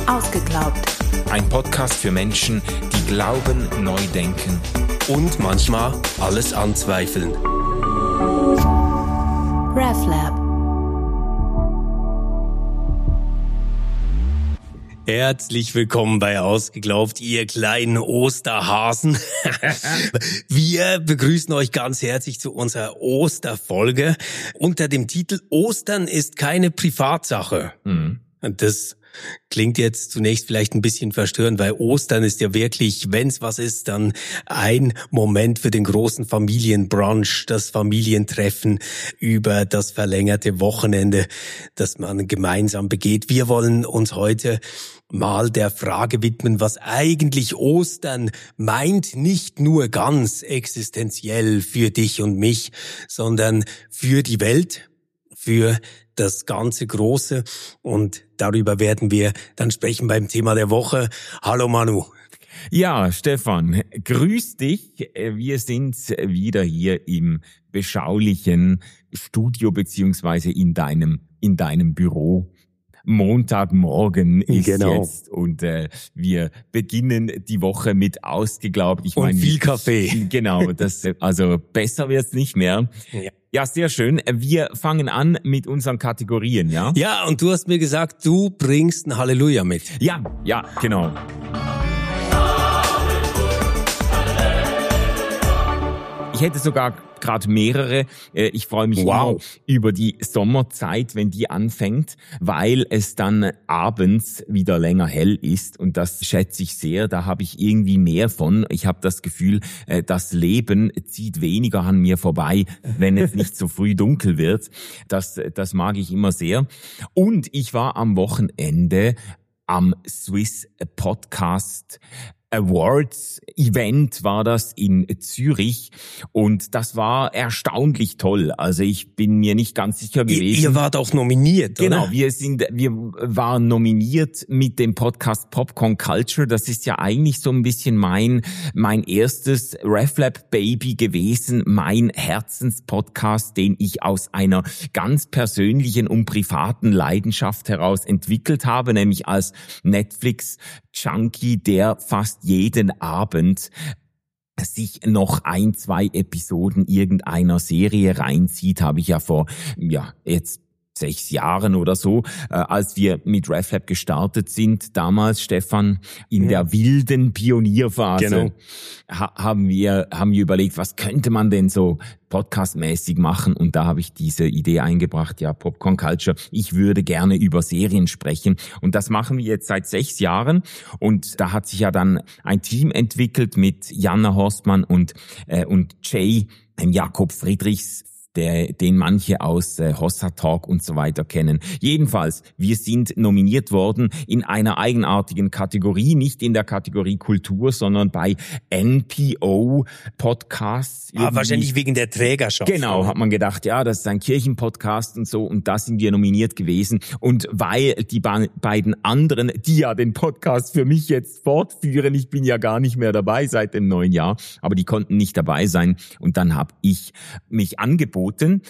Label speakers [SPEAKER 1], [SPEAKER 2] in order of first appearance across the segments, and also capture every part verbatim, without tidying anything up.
[SPEAKER 1] Ausgeglaubt.
[SPEAKER 2] Ein Podcast für Menschen, die glauben, neu denken
[SPEAKER 3] und manchmal alles anzweifeln.
[SPEAKER 1] RefLab.
[SPEAKER 3] Herzlich willkommen bei Ausgeglaubt, ihr kleinen Osterhasen. Wir begrüßen euch ganz herzlich zu unserer Osterfolge unter dem Titel Ostern ist keine Privatsache. Mhm. Und das klingt jetzt zunächst vielleicht ein bisschen verstörend, weil Ostern ist ja wirklich, wenn's was ist, dann ein Moment für den großen Familienbrunch, das Familientreffen über das verlängerte Wochenende, das man gemeinsam begeht. Wir wollen uns heute mal der Frage widmen, was eigentlich Ostern meint, nicht nur ganz existenziell für dich und mich, sondern für die Welt, für das ganze Große, und darüber werden wir dann sprechen beim Thema der Woche. Hallo Manu.
[SPEAKER 4] Ja, Stefan, grüß dich. Wir sind wieder hier im beschaulichen Studio beziehungsweise in deinem in deinem Büro. Montagmorgen ist genau. jetzt und äh, wir beginnen die Woche mit Ausgeglaubt. Ich
[SPEAKER 3] und
[SPEAKER 4] meine,
[SPEAKER 3] viel Kaffee.
[SPEAKER 4] Genau, das also besser wird's nicht mehr. Ja. Ja, sehr schön. Wir fangen an mit unseren Kategorien, ja?
[SPEAKER 3] Ja, und du hast mir gesagt, du bringst ein Halleluja mit.
[SPEAKER 4] Ja, ja, genau. Ich hätte sogar gerade mehrere. Ich freue mich wow. über die Sommerzeit, wenn die anfängt, weil es dann abends wieder länger hell ist, und das schätze ich sehr. Da habe ich irgendwie mehr von. Ich habe das Gefühl, das Leben zieht weniger an mir vorbei, wenn es nicht so früh dunkel wird. Das, das mag ich immer sehr. Und ich war am Wochenende am Swiss Podcast Awards Event war das in Zürich, und das war erstaunlich toll. Also ich bin mir nicht ganz sicher gewesen.
[SPEAKER 3] Ihr wart auch nominiert,
[SPEAKER 4] oder? Genau,
[SPEAKER 3] oder?
[SPEAKER 4] wir sind, wir waren nominiert mit dem Podcast Popcorn Culture. Das ist ja eigentlich so ein bisschen mein, mein erstes RefLab Baby gewesen, mein Herzenspodcast, den ich aus einer ganz persönlichen und privaten Leidenschaft heraus entwickelt habe, nämlich als Netflix-Junkie, der fast jeden Abend sich noch ein, zwei Episoden irgendeiner Serie reinzieht, habe ich ja vor, ja, jetzt sechs Jahren oder so, äh, als wir mit RefLab gestartet sind, damals, Stefan, in ja. der wilden Pionierphase, genau. ha- haben wir haben wir überlegt, was könnte man denn so podcastmäßig machen, und da habe ich diese Idee eingebracht, ja, Popcorn Culture, ich würde gerne über Serien sprechen, und das machen wir jetzt seit sechs Jahren, und da hat sich ja dann ein Team entwickelt mit Jana Horstmann und äh, und Jay, ähm, Jakob Friedrichs, der, den manche aus äh, Hossa Talk und so weiter kennen. Jedenfalls, wir sind nominiert worden in einer eigenartigen Kategorie, nicht in der Kategorie Kultur, sondern bei N P O Podcasts.
[SPEAKER 3] Ah, wahrscheinlich wegen der Trägerschaft.
[SPEAKER 4] Genau, hat man gedacht, ja, das ist ein Kirchenpodcast und so, und da sind wir nominiert gewesen. Und weil die ba- beiden anderen, die ja den Podcast für mich jetzt fortführen, ich bin ja gar nicht mehr dabei seit dem neuen Jahr, aber die konnten nicht dabei sein, und dann habe ich mich angeboten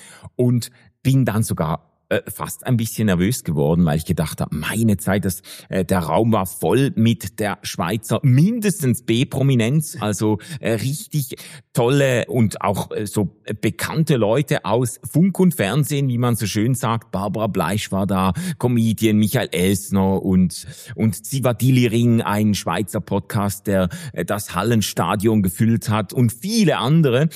[SPEAKER 4] und bin dann sogar äh, fast ein bisschen nervös geworden, weil ich gedacht habe, meine Zeit, das, äh, der Raum war voll mit der Schweizer mindestens B-Prominenz, also äh, richtig tolle und auch äh, so bekannte Leute aus Funk und Fernsehen, wie man so schön sagt. Barbara Bleisch war da, Comedian Michael Elsner und und Zivadili Ring, ein Schweizer Podcast, der äh, das Hallenstadion gefüllt hat, und viele andere.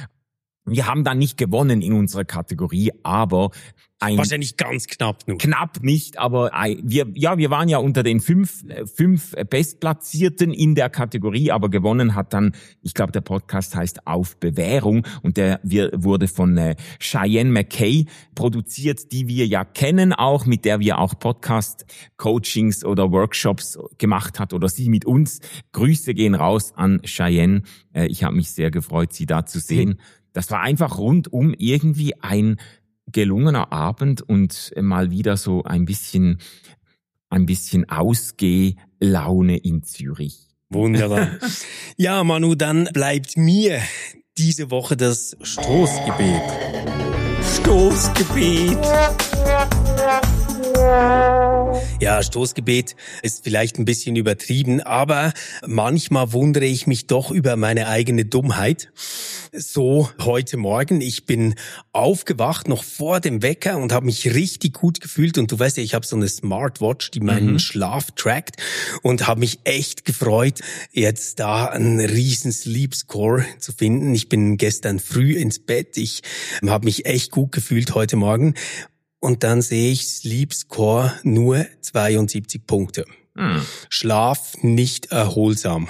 [SPEAKER 4] Wir haben dann nicht gewonnen in unserer Kategorie, aber ein
[SPEAKER 3] wahrscheinlich ganz knapp nur.
[SPEAKER 4] Knapp nicht, aber ein, wir ja, wir waren ja unter den fünf fünf Bestplatzierten in der Kategorie, aber gewonnen hat dann, ich glaube, der Podcast heißt Auf Bewährung, und der wir, wurde von äh, Cheyenne McKay produziert, die wir ja kennen auch, mit der wir auch Podcast-Coachings oder Workshops gemacht hat, oder sie mit uns. Grüße gehen raus an Cheyenne. Äh, ich habe mich sehr gefreut, sie da zu sehen. Das war einfach rundum irgendwie ein gelungener Abend und mal wieder so ein bisschen, ein bisschen Ausgehlaune in Zürich.
[SPEAKER 3] Wunderbar. Ja, Manu, dann bleibt mir diese Woche das Stoßgebet. Stoßgebet. Ja, Ja, Stoßgebet ist vielleicht ein bisschen übertrieben, aber manchmal wundere ich mich doch über meine eigene Dummheit. So heute Morgen, ich bin aufgewacht, noch vor dem Wecker und habe mich richtig gut gefühlt. Und du weißt ja, ich habe so eine Smartwatch, die meinen mhm. Schlaf trackt und habe mich echt gefreut, jetzt da einen riesen Sleep Score zu finden. Ich bin gestern früh ins Bett, ich habe mich echt gut gefühlt heute Morgen. Und dann sehe ich Sleep Score nur zweiundsiebzig Punkte. Hm. Schlaf nicht erholsam.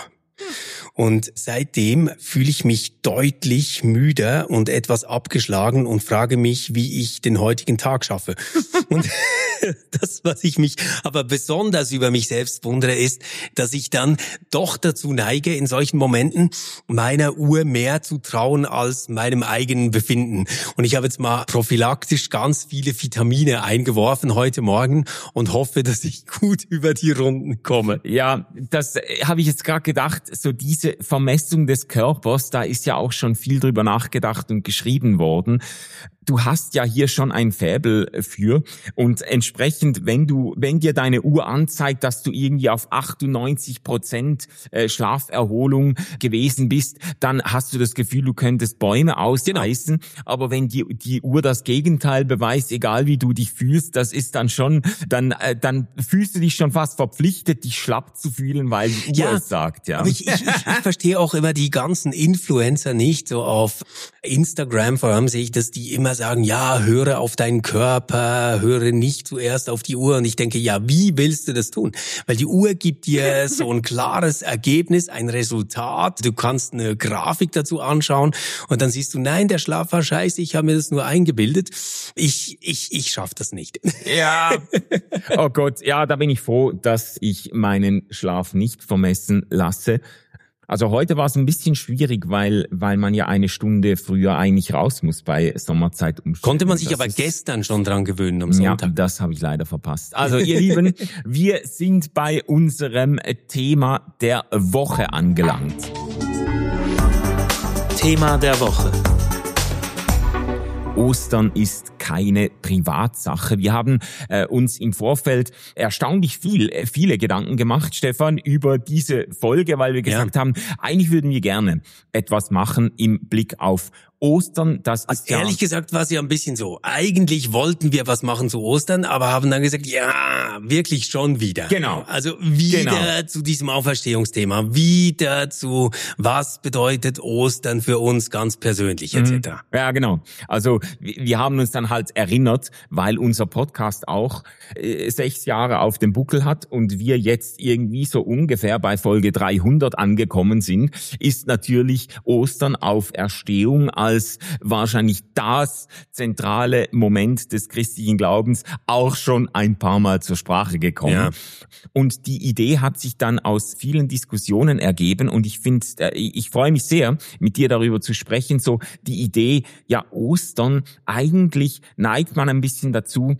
[SPEAKER 3] Und seitdem fühle ich mich deutlich müder und etwas abgeschlagen und frage mich, wie ich den heutigen Tag schaffe. Und das, was ich mich aber besonders über mich selbst wundere, ist, dass ich dann doch dazu neige, in solchen Momenten meiner Uhr mehr zu trauen als meinem eigenen Befinden. Und ich habe jetzt mal prophylaktisch ganz viele Vitamine eingeworfen heute Morgen und hoffe, dass ich gut über die Runden komme.
[SPEAKER 4] Ja, das habe ich jetzt gerade gedacht, so diese Vermessung des Körpers, da ist ja auch schon viel drüber nachgedacht und geschrieben worden. Du hast ja hier schon ein Faible für und entsprechend, wenn du, wenn dir deine Uhr anzeigt, dass du irgendwie auf achtundneunzig Prozent Schlaferholung gewesen bist, dann hast du das Gefühl, du könntest Bäume ausreißen. Genau. Aber wenn die, die Uhr das Gegenteil beweist, egal wie du dich fühlst, das ist dann schon, dann, dann fühlst du dich schon fast verpflichtet, dich schlapp zu fühlen, weil die Uhr
[SPEAKER 3] ja,
[SPEAKER 4] es sagt, ja.
[SPEAKER 3] Aber ich, ich, ich, ich verstehe auch immer die ganzen Influencer nicht, so auf Instagram vor allem sehe ich, dass die immer sagen, ja, höre auf deinen Körper, höre nicht zuerst auf die Uhr. Und ich denke, ja, wie willst du das tun? Weil die Uhr gibt dir so ein klares Ergebnis, ein Resultat. Du kannst eine Grafik dazu anschauen und dann siehst du, nein, der Schlaf war scheiße, ich habe mir das nur eingebildet. Ich, ich, ich schaff das nicht.
[SPEAKER 4] Ja, oh Gott, ja, da bin ich froh, dass ich meinen Schlaf nicht vermessen lasse. Also heute war es ein bisschen schwierig, weil weil man ja eine Stunde früher eigentlich raus muss bei Sommerzeit.
[SPEAKER 3] Konnte man sich das aber gestern schon dran gewöhnen am Sonntag?
[SPEAKER 4] Ja, das habe ich leider verpasst. Also ihr Lieben, wir sind bei unserem Thema der Woche angelangt.
[SPEAKER 2] Thema der Woche.
[SPEAKER 4] Ostern ist keine Privatsache. Wir haben äh, uns im Vorfeld erstaunlich viel, äh, viele Gedanken gemacht, Stefan, über diese Folge, weil wir gesagt ja. haben, eigentlich würden wir gerne etwas machen im Blick auf Ostern. Das
[SPEAKER 3] also
[SPEAKER 4] ist ja
[SPEAKER 3] ehrlich gesagt war es ja ein bisschen so. Eigentlich wollten wir was machen zu Ostern, aber haben dann gesagt, ja, wirklich schon wieder.
[SPEAKER 4] Genau.
[SPEAKER 3] Also wieder genau. zu diesem Auferstehungsthema, wieder zu was bedeutet Ostern für uns ganz persönlich et cetera.
[SPEAKER 4] Mhm. Ja, genau. Also wir haben uns dann halt erinnert, weil unser Podcast auch äh, sechs Jahre auf dem Buckel hat und wir jetzt irgendwie so ungefähr bei Folge dreihundert angekommen sind, ist natürlich Ostern, Auferstehung als wahrscheinlich das zentrale Moment des christlichen Glaubens auch schon ein paar Mal zur Sprache gekommen. Ja. Und die Idee hat sich dann aus vielen Diskussionen ergeben und ich finde, ich freue mich sehr, mit dir darüber zu sprechen, so die Idee, ja, Ostern, eigentlich neigt man ein bisschen dazu,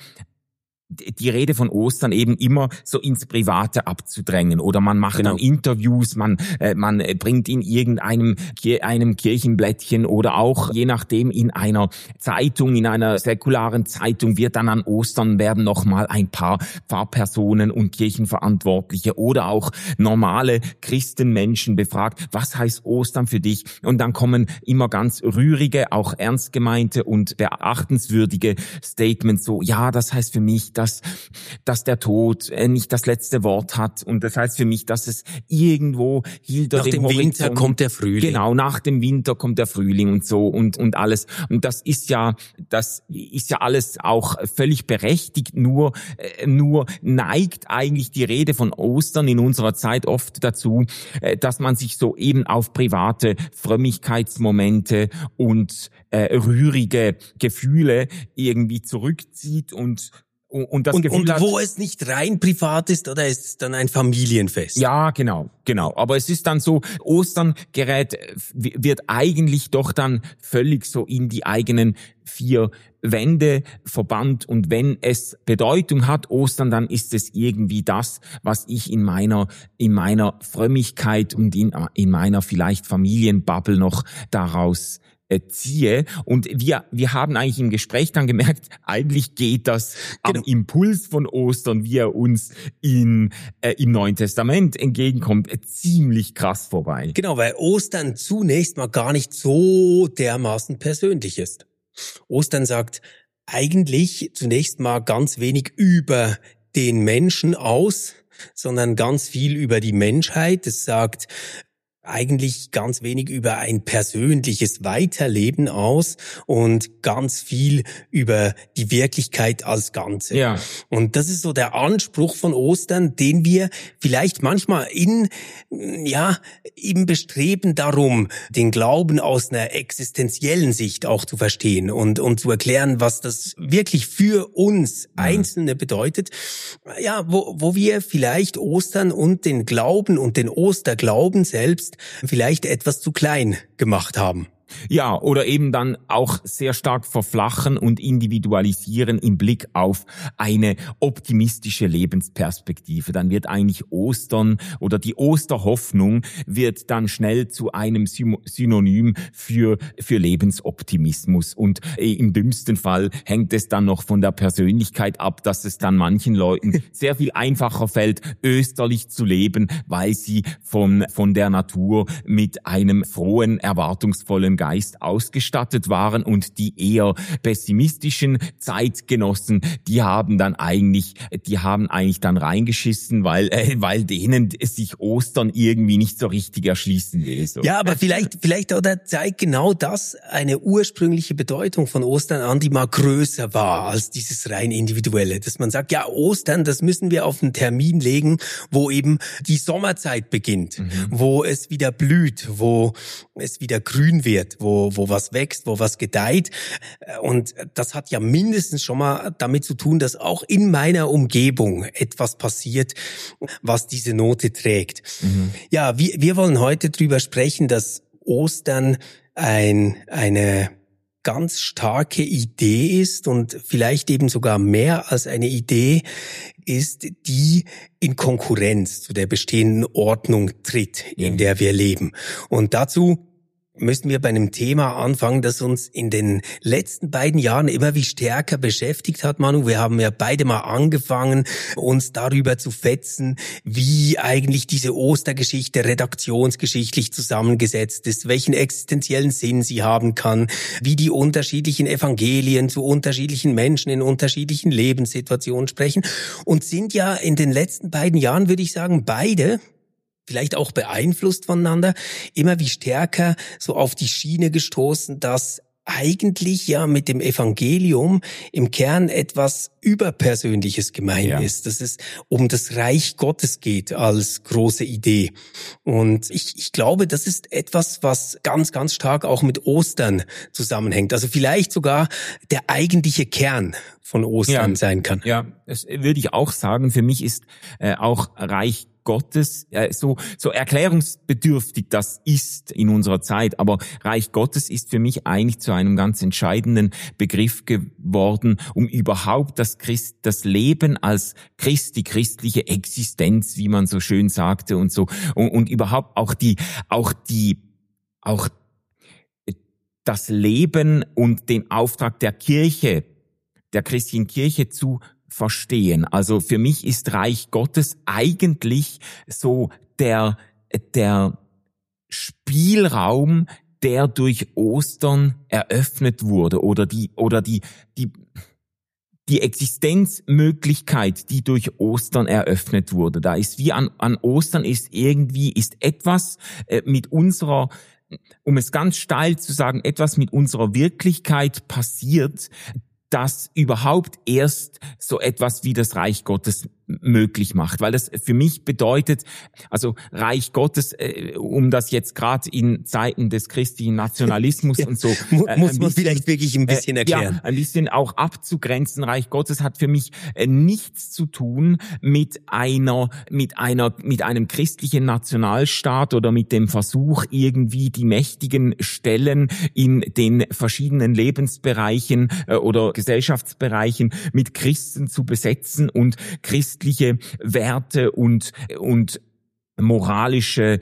[SPEAKER 4] die Rede von Ostern eben immer so ins Private abzudrängen oder man macht genau. dann Interviews, man äh, man bringt in irgendeinem einem Kirchenblättchen oder auch je nachdem in einer Zeitung, in einer säkularen Zeitung wird dann an Ostern werden noch mal ein paar Pfarrpersonen und Kirchenverantwortliche oder auch normale Christenmenschen befragt, was heißt Ostern für dich? Und dann kommen immer ganz rührige, auch ernst gemeinte und beachtenswürdige Statements so, ja, das heißt für mich, dass, dass der Tod nicht das letzte Wort hat. Und das heißt für mich, dass es irgendwo hinter
[SPEAKER 3] nach dem, dem Winter kommt der Frühling.
[SPEAKER 4] Genau, nach dem Winter kommt der Frühling und so und, und alles. Und das ist ja, das ist ja alles auch völlig berechtigt. Nur, nur neigt eigentlich die Rede von Ostern in unserer Zeit oft dazu, dass man sich so eben auf private Frömmigkeitsmomente und äh, rührige Gefühle irgendwie zurückzieht und Und, das
[SPEAKER 3] und,
[SPEAKER 4] Gefühl
[SPEAKER 3] und
[SPEAKER 4] hat,
[SPEAKER 3] wo es nicht rein privat ist, oder ist es dann ein Familienfest?
[SPEAKER 4] Ja, genau, genau. Aber es ist dann so, Ostern gerät, wird eigentlich doch dann völlig so in die eigenen vier Wände verbannt. Und wenn es Bedeutung hat, Ostern, dann ist es irgendwie das, was ich in meiner, in meiner Frömmigkeit und in, in meiner vielleicht Familienbubble noch daraus äh, ziehe. Und wir wir haben eigentlich im Gespräch dann gemerkt, eigentlich geht das am
[SPEAKER 3] Genau.
[SPEAKER 4] Impuls von Ostern, wie er uns in, äh, im Neuen Testament entgegenkommt, äh, ziemlich krass vorbei.
[SPEAKER 3] Genau, weil Ostern zunächst mal gar nicht so dermaßen persönlich ist. Ostern sagt eigentlich zunächst mal ganz wenig über den Menschen aus, sondern ganz viel über die Menschheit. Es sagt eigentlich ganz wenig über ein persönliches Weiterleben aus und ganz viel über die Wirklichkeit als Ganze.
[SPEAKER 4] Ja.
[SPEAKER 3] Und das ist so der Anspruch von Ostern, den wir vielleicht manchmal in, ja, im Bestreben darum, den Glauben aus einer existenziellen Sicht auch zu verstehen und, und zu erklären, was das wirklich für uns Einzelne bedeutet. Ja, wo, wo wir vielleicht Ostern und den Glauben und den Osterglauben selbst vielleicht etwas zu klein gemacht haben.
[SPEAKER 4] Ja, oder eben dann auch sehr stark verflachen und individualisieren im Blick auf eine optimistische Lebensperspektive. Dann wird eigentlich Ostern oder die Osterhoffnung wird dann schnell zu einem Synonym für, für Lebensoptimismus. Und im dümmsten Fall hängt es dann noch von der Persönlichkeit ab, dass es dann manchen Leuten sehr viel einfacher fällt, österlich zu leben, weil sie von, von der Natur mit einem frohen, erwartungsvollen Geist ausgestattet waren, und die eher pessimistischen Zeitgenossen, die haben dann eigentlich, die haben eigentlich dann reingeschissen, weil, äh, weil denen sich Ostern irgendwie nicht so richtig erschließen will. So.
[SPEAKER 3] Ja, aber vielleicht, vielleicht oder zeigt genau das eine ursprüngliche Bedeutung von Ostern an, die mal größer war als dieses rein individuelle. Dass man sagt, ja, Ostern, das müssen wir auf einen Termin legen, wo eben die Sommerzeit beginnt, mhm. wo es wieder blüht, wo es wieder grün wird, wo wo was wächst, wo was gedeiht. Und das hat ja mindestens schon mal damit zu tun, dass auch in meiner Umgebung etwas passiert, was diese Note trägt. Mhm. Ja, wir, wir wollen heute drüber sprechen, dass Ostern ein eine ganz starke Idee ist und vielleicht eben sogar mehr als eine Idee ist, die in Konkurrenz zu der bestehenden Ordnung tritt, in der wir leben. Und dazu müssen wir bei einem Thema anfangen, das uns in den letzten beiden Jahren immer wie stärker beschäftigt hat, Manu. Wir haben ja beide mal angefangen, uns darüber zu fetzen, wie eigentlich diese Ostergeschichte redaktionsgeschichtlich zusammengesetzt ist, welchen existenziellen Sinn sie haben kann, wie die unterschiedlichen Evangelien zu unterschiedlichen Menschen in unterschiedlichen Lebenssituationen sprechen, und sind ja in den letzten beiden Jahren, würde ich sagen, beide vielleicht auch beeinflusst voneinander, immer wie stärker so auf die Schiene gestoßen, dass eigentlich ja mit dem Evangelium im Kern etwas Überpersönliches gemeint ja. ist, dass es um das Reich Gottes geht als große Idee. Und ich, ich glaube, das ist etwas, was ganz, ganz stark auch mit Ostern zusammenhängt. Also vielleicht sogar der eigentliche Kern von Ostern
[SPEAKER 4] ja.
[SPEAKER 3] sein kann.
[SPEAKER 4] Ja, das würde ich auch sagen. Für mich ist äh, auch Reich Gottes, äh, so so erklärungsbedürftig das ist in unserer Zeit, aber Reich Gottes ist für mich eigentlich zu einem ganz entscheidenden Begriff geworden, um überhaupt das Christ, das Leben als Christ, die christliche Existenz, wie man so schön sagte und so, und, und überhaupt auch die, auch die, auch das Leben und den Auftrag der Kirche, der christlichen Kirche zu verstehen. Also für mich ist Reich Gottes eigentlich so der, der Spielraum, der durch Ostern eröffnet wurde, oder die, oder die, die, die Existenzmöglichkeit, die durch Ostern eröffnet wurde. Da ist wie an, an Ostern ist irgendwie, ist etwas äh, mit unserer, um es ganz steil zu sagen, etwas mit unserer Wirklichkeit passiert, das überhaupt erst so etwas wie das Reich Gottes möglich macht, weil das für mich bedeutet, also Reich Gottes, äh, um das jetzt gerade in Zeiten des christlichen Nationalismus ja, und so
[SPEAKER 3] äh, muss man bisschen, vielleicht wirklich ein bisschen erklären.
[SPEAKER 4] Äh, ja, ein bisschen auch abzugrenzen. Reich Gottes hat für mich äh, nichts zu tun mit einer mit einer mit einem christlichen Nationalstaat oder mit dem Versuch, irgendwie die mächtigen Stellen in den verschiedenen Lebensbereichen äh, oder Gesellschaftsbereichen mit Christen zu besetzen und Christen Werte und und moralische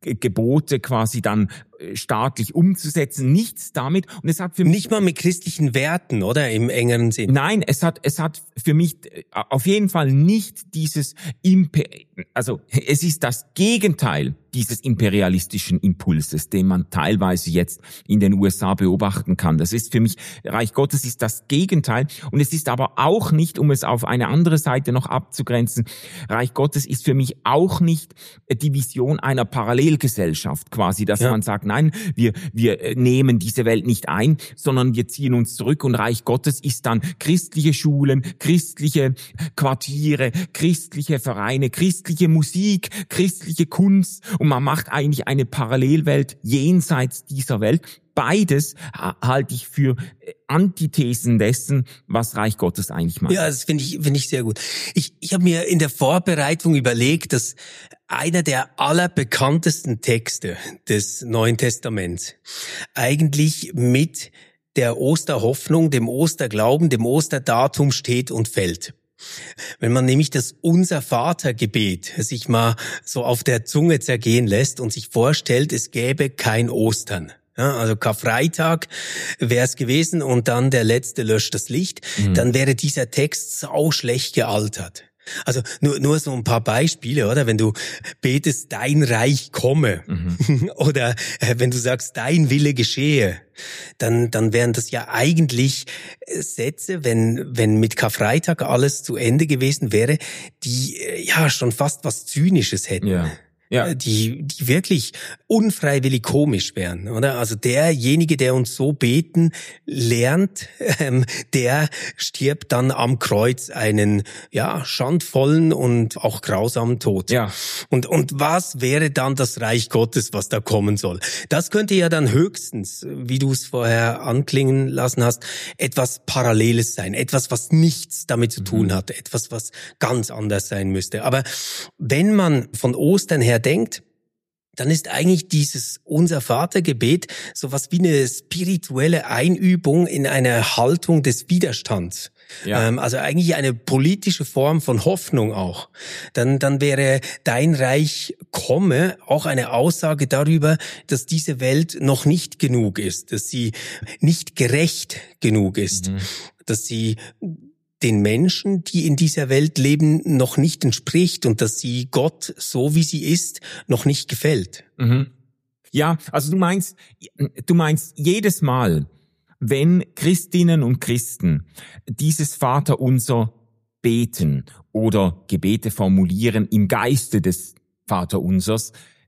[SPEAKER 4] Gebote quasi dann staatlich umzusetzen, nichts damit. Und es hat für mich
[SPEAKER 3] nicht mal mit christlichen Werten, oder im engeren Sinn.
[SPEAKER 4] Nein, es hat es hat für mich auf jeden Fall nicht dieses Imper also es ist das Gegenteil dieses imperialistischen Impulses, den man teilweise jetzt in den U S A beobachten kann. Das ist für mich, Reich Gottes ist das Gegenteil. Und es ist aber auch nicht, um es auf eine andere Seite noch abzugrenzen, Reich Gottes ist für mich auch nicht die Vision einer Parallelgesellschaft quasi, dass ja. man sagt, nein, wir wir nehmen diese Welt nicht ein, sondern wir ziehen uns zurück und Reich Gottes ist dann christliche Schulen, christliche Quartiere, christliche Vereine, christliche Musik, christliche Kunst. Und man macht eigentlich eine Parallelwelt jenseits dieser Welt. Beides halte ich für Antithesen dessen, was Reich Gottes eigentlich macht.
[SPEAKER 3] Ja, das finde ich, finde ich sehr gut. Ich, ich habe mir in der Vorbereitung überlegt, dass einer der allerbekanntesten Texte des Neuen Testaments eigentlich mit der Osterhoffnung, dem Osterglauben, dem Osterdatum steht und fällt. Wenn man nämlich das Unser-Vater-Gebet sich mal so auf der Zunge zergehen lässt und sich vorstellt, es gäbe kein Ostern. Ja, also Karfreitag wäre es gewesen und dann der Letzte löscht das Licht, mhm. dann wäre dieser Text sau schlecht gealtert. Also nur nur so ein paar Beispiele, oder? Wenn du betest, dein Reich komme, mhm. oder äh, wenn du sagst, dein Wille geschehe, dann dann wären das ja eigentlich Sätze, wenn wenn mit Karfreitag alles zu Ende gewesen wäre, die äh, ja schon fast was Zynisches hätten.
[SPEAKER 4] Ja. Ja.
[SPEAKER 3] Die, die wirklich unfreiwillig komisch wären, oder? Also derjenige, der uns so beten lernt, ähm, der stirbt dann am Kreuz einen, ja, schandvollen und auch grausamen Tod.
[SPEAKER 4] Ja.
[SPEAKER 3] Und, und was wäre dann das Reich Gottes, was da kommen soll? Das könnte ja dann höchstens, wie du es vorher anklingen lassen hast, etwas Paralleles sein. Etwas, was nichts damit zu tun mhm. hat. Etwas, was ganz anders sein müsste. Aber wenn man von Ostern her denkt, dann ist eigentlich dieses Unser-Vater-Gebet sowas wie eine spirituelle Einübung in eine Haltung des Widerstands. Ja. Ähm, also eigentlich eine politische Form von Hoffnung auch. Dann, dann wäre dein Reich komme auch eine Aussage darüber, dass diese Welt noch nicht genug ist, dass sie nicht gerecht genug ist, mhm. dass sie den Menschen, die in dieser Welt leben, noch nicht entspricht und dass sie Gott, so wie sie ist, noch nicht gefällt.
[SPEAKER 4] Mhm. Ja, also du meinst, du meinst jedes Mal, wenn Christinnen und Christen dieses Vaterunser beten oder Gebete formulieren im Geiste des Vaterunsers,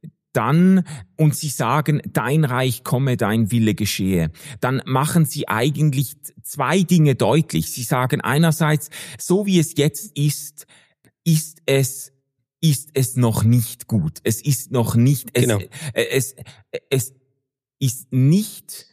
[SPEAKER 4] dann, und sie sagen, dein Reich komme, dein Wille geschehe, dann machen sie eigentlich zwei Dinge deutlich. Sie sagen einerseits, so wie es jetzt ist, ist es, ist es noch nicht gut. Es ist noch nicht, es, genau. es, es, es ist nicht,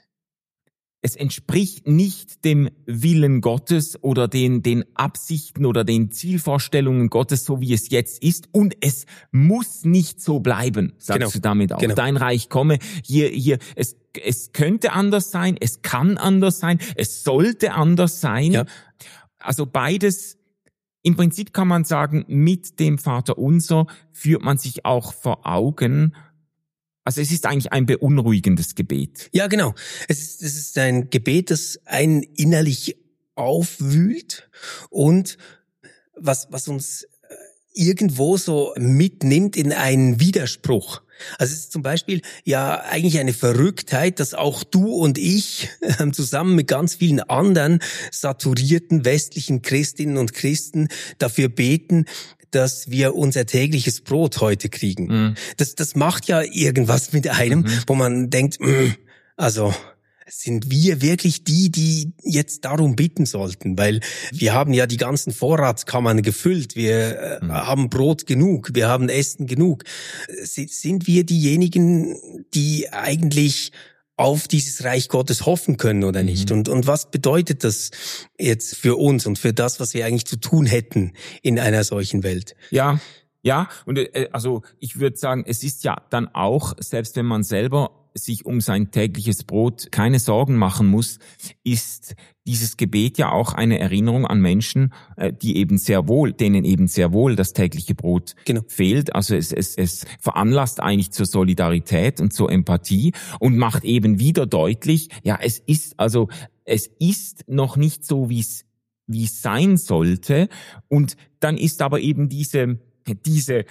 [SPEAKER 4] es entspricht nicht dem Willen Gottes oder den, den Absichten oder den Zielvorstellungen Gottes, so wie es jetzt ist. Und es muss nicht so bleiben, sagst genau. du damit auch. Genau. Dein Reich komme. Hier, hier, es, es könnte anders sein, es kann anders sein, es sollte anders sein. Ja. Also beides, im Prinzip kann man sagen, mit dem Vaterunser führt man sich auch vor Augen. Also es ist eigentlich ein beunruhigendes Gebet.
[SPEAKER 3] Ja, genau. Es ist, es ist ein Gebet, das einen innerlich aufwühlt und was, was uns irgendwo so mitnimmt in einen Widerspruch. Also es ist zum Beispiel ja eigentlich eine Verrücktheit, dass auch du und ich äh, zusammen mit ganz vielen anderen saturierten westlichen Christinnen und Christen dafür beten, dass wir unser tägliches Brot heute kriegen. Mhm. Das, das macht ja irgendwas mit einem, mhm. wo man denkt, mh, also sind wir wirklich die, die jetzt darum bitten sollten? Weil wir haben ja die ganzen Vorratskammern gefüllt, wir äh, mhm. haben Brot genug, wir haben Essen genug. Sind wir diejenigen, die eigentlich auf dieses Reich Gottes hoffen können oder nicht? Mhm. Und, und was bedeutet das jetzt für uns und für das, was wir eigentlich zu tun hätten in einer solchen Welt?
[SPEAKER 4] Ja, ja. Und äh, also ich würde sagen, es ist ja dann auch, selbst wenn man selber sich um sein tägliches Brot keine Sorgen machen muss, ist dieses Gebet ja auch eine Erinnerung an Menschen, die eben sehr wohl, denen eben sehr wohl das tägliche Brot genau. fehlt. Also es, es, es veranlasst eigentlich zur Solidarität und zur Empathie und macht eben wieder deutlich, ja, es ist, also, es ist noch nicht so, wie es, wie es sein sollte. Und dann ist aber eben diese, diese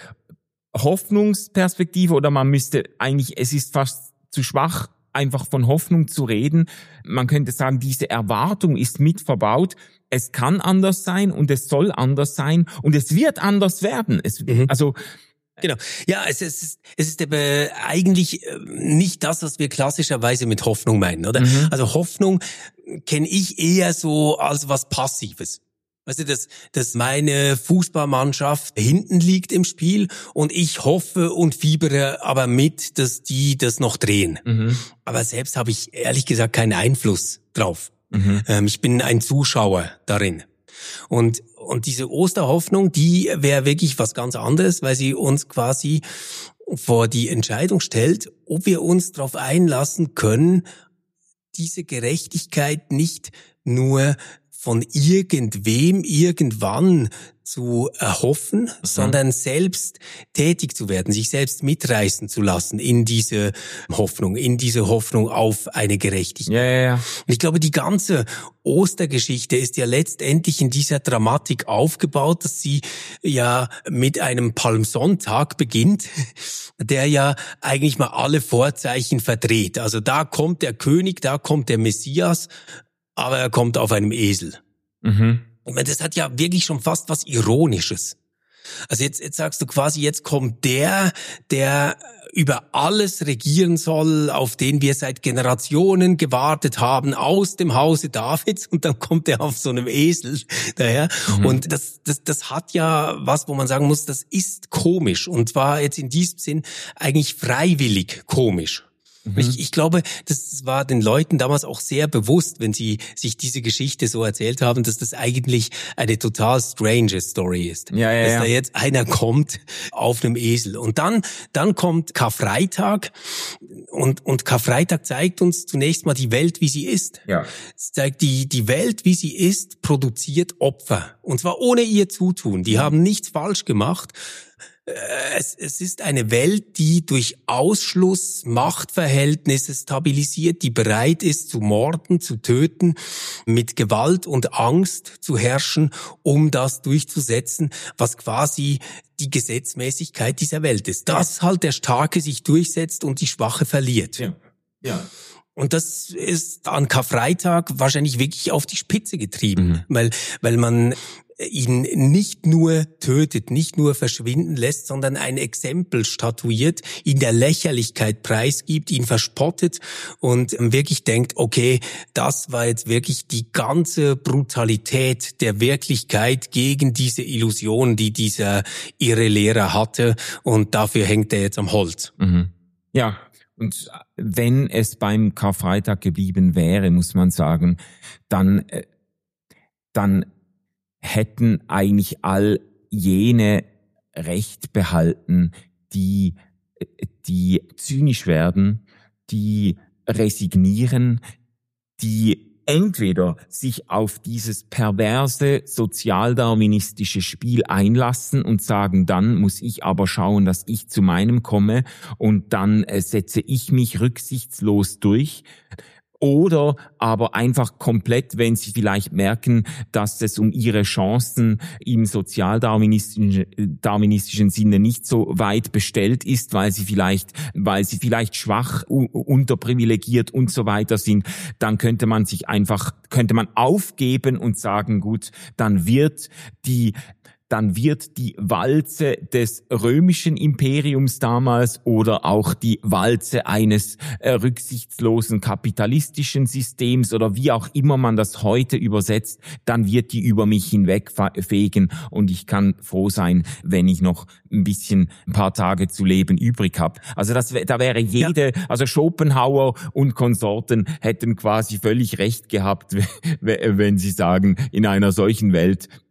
[SPEAKER 4] Hoffnungsperspektive, oder man müsste eigentlich, es ist fast zu schwach, einfach von Hoffnung zu reden. Man könnte sagen, diese Erwartung ist mit verbaut. Es kann anders sein und es soll anders sein und es wird anders werden. Es, mhm. Also
[SPEAKER 3] Genau. Ja, es ist, es ist aber eigentlich nicht das, was wir klassischerweise mit Hoffnung meinen, oder? Mhm. Also Hoffnung kenne ich eher so als was Passives. Weißt du, dass, dass meine Fußballmannschaft hinten liegt im Spiel und ich hoffe und fiebere aber mit, dass die das noch drehen. Mhm. Aber selbst habe ich ehrlich gesagt keinen Einfluss drauf. Mhm. Ähm, ich bin ein Zuschauer darin. Und, und diese Osterhoffnung, die wäre wirklich was ganz anderes, weil sie uns quasi vor die Entscheidung stellt, ob wir uns darauf einlassen können, diese Gerechtigkeit nicht nur von irgendwem irgendwann zu erhoffen, mhm. sondern selbst tätig zu werden, sich selbst mitreißen zu lassen in diese Hoffnung, in diese Hoffnung auf eine Gerechtigkeit.
[SPEAKER 4] Ja, ja, ja.
[SPEAKER 3] Und ich glaube, die ganze Ostergeschichte ist ja letztendlich in dieser Dramatik aufgebaut, dass sie ja mit einem Palmsonntag beginnt, der ja eigentlich mal alle Vorzeichen verdreht. Also da kommt der König, da kommt der Messias, aber er kommt auf einem Esel. Mhm. Ich meine, das hat ja wirklich schon fast was Ironisches. Also jetzt, jetzt sagst du quasi, jetzt kommt der, der über alles regieren soll, auf den wir seit Generationen gewartet haben, aus dem Hause Davids, und dann kommt er auf so einem Esel daher. Mhm. Und das, das, das hat ja was, wo man sagen muss, das ist komisch, und zwar jetzt in diesem Sinn eigentlich freiwillig komisch. Mhm. Ich, ich glaube, das war den Leuten damals auch sehr bewusst, wenn sie sich diese Geschichte so erzählt haben, dass das eigentlich eine total strange Story ist.
[SPEAKER 4] Ja, ja,
[SPEAKER 3] dass
[SPEAKER 4] ja.
[SPEAKER 3] da jetzt einer kommt auf einem Esel. Und dann, dann kommt Karfreitag, und, und Karfreitag zeigt uns zunächst mal die Welt, wie sie ist.
[SPEAKER 4] Ja.
[SPEAKER 3] Es zeigt, die, die Welt, wie sie ist, produziert Opfer. Und zwar ohne ihr Zutun. Die haben nichts falsch gemacht. Es, es ist eine Welt, die durch Ausschluss Machtverhältnisse stabilisiert, die bereit ist zu morden, zu töten, mit Gewalt und Angst zu herrschen, um das durchzusetzen, was quasi die Gesetzmäßigkeit dieser Welt ist. Dass halt der Starke sich durchsetzt und die Schwache verliert.
[SPEAKER 4] Ja. Ja.
[SPEAKER 3] Und das ist an Karfreitag wahrscheinlich wirklich auf die Spitze getrieben, mhm. weil, weil man ihn nicht nur tötet, nicht nur verschwinden lässt, sondern ein Exempel statuiert, ihn der Lächerlichkeit preisgibt, ihn verspottet und wirklich denkt, okay, das war jetzt wirklich die ganze Brutalität der Wirklichkeit gegen diese Illusion, die dieser irre Lehrer hatte, und dafür hängt er jetzt am Holz.
[SPEAKER 4] Mhm. Ja, und wenn es beim Karfreitag geblieben wäre, muss man sagen, dann, dann hätten eigentlich all jene Recht behalten, die, die zynisch werden, die resignieren, die entweder sich auf dieses perverse sozialdarwinistische Spiel einlassen und sagen, dann muss ich aber schauen, dass ich zu meinem komme, und dann äh, setze ich mich rücksichtslos durch. Oder aber einfach komplett, wenn sie vielleicht merken, dass es um ihre Chancen im sozialdarwinistischen darwinistischen Sinne nicht so weit bestellt ist, weil sie vielleicht, weil sie vielleicht schwach, unterprivilegiert und so weiter sind, dann könnte man sich einfach, könnte man aufgeben und sagen, gut, dann wird die dann wird die Walze des römischen Imperiums damals oder auch die Walze eines äh, rücksichtslosen kapitalistischen Systems oder wie auch immer man das heute übersetzt, dann wird die über mich hinwegfegen, und ich kann froh sein, wenn ich noch ein bisschen, ein paar Tage zu leben übrig habe. Also das, da wäre jede, ja. also Schopenhauer und Konsorten hätten quasi völlig recht gehabt, wenn sie sagen, in einer solchen Welt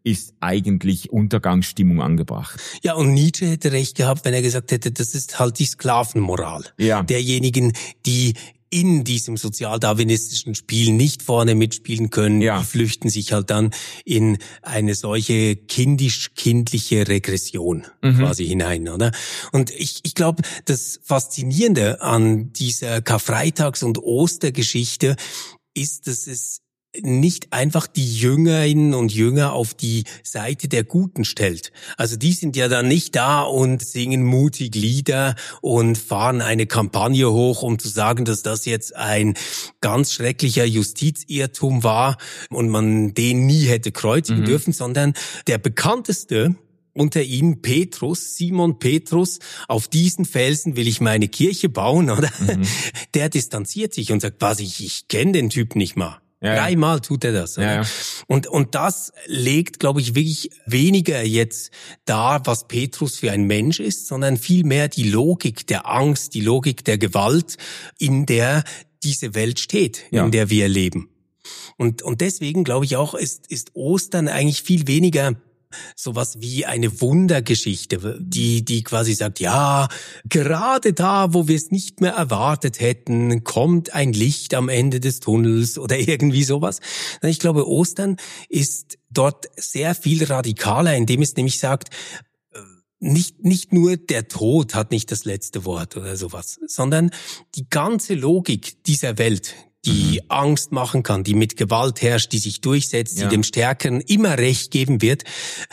[SPEAKER 4] ist eigentlich Untergangsstimmung angebracht.
[SPEAKER 3] Ja, und Nietzsche hätte recht gehabt, wenn er gesagt hätte, das ist halt die Sklavenmoral
[SPEAKER 4] ja.
[SPEAKER 3] derjenigen, die in diesem sozialdarwinistischen Spiel nicht vorne mitspielen können.
[SPEAKER 4] Ja.
[SPEAKER 3] Die flüchten sich halt dann in eine solche kindisch-kindliche Regression mhm. quasi hinein, oder? Und ich, ich glaube, das Faszinierende an dieser Karfreitags- und Ostergeschichte ist, dass es nicht einfach die Jüngerinnen und Jünger auf die Seite der Guten stellt. Also die sind ja dann nicht da und singen mutig Lieder und fahren eine Kampagne hoch, um zu sagen, dass das jetzt ein ganz schrecklicher Justizirrtum war und man den nie hätte kreuzigen mhm. dürfen, sondern der bekannteste unter ihnen, Petrus, Simon Petrus, auf diesen Felsen will ich meine Kirche bauen, oder? Mhm. Der distanziert sich und sagt, was, ich, ich kenne den Typ nicht mal. Ja, Dreimal ja. tut er das. Ja, ja. Und, und das legt, glaube ich, wirklich weniger jetzt dar, was Petrus für ein Mensch ist, sondern vielmehr die Logik der Angst, die Logik der Gewalt, in der diese Welt steht, ja. in der wir leben. Und, und deswegen, glaube ich auch, ist, ist Ostern eigentlich viel weniger sowas wie eine Wundergeschichte, die die quasi sagt, ja, gerade da, wo wir es nicht mehr erwartet hätten, kommt ein Licht am Ende des Tunnels oder irgendwie sowas. Ich glaube, Ostern ist dort sehr viel radikaler, indem es nämlich sagt, nicht nicht nur der Tod hat nicht das letzte Wort oder sowas, sondern die ganze Logik dieser Welt, die mhm. Angst machen kann, die mit Gewalt herrscht, die sich durchsetzt, ja. die dem Stärkeren immer Recht geben wird,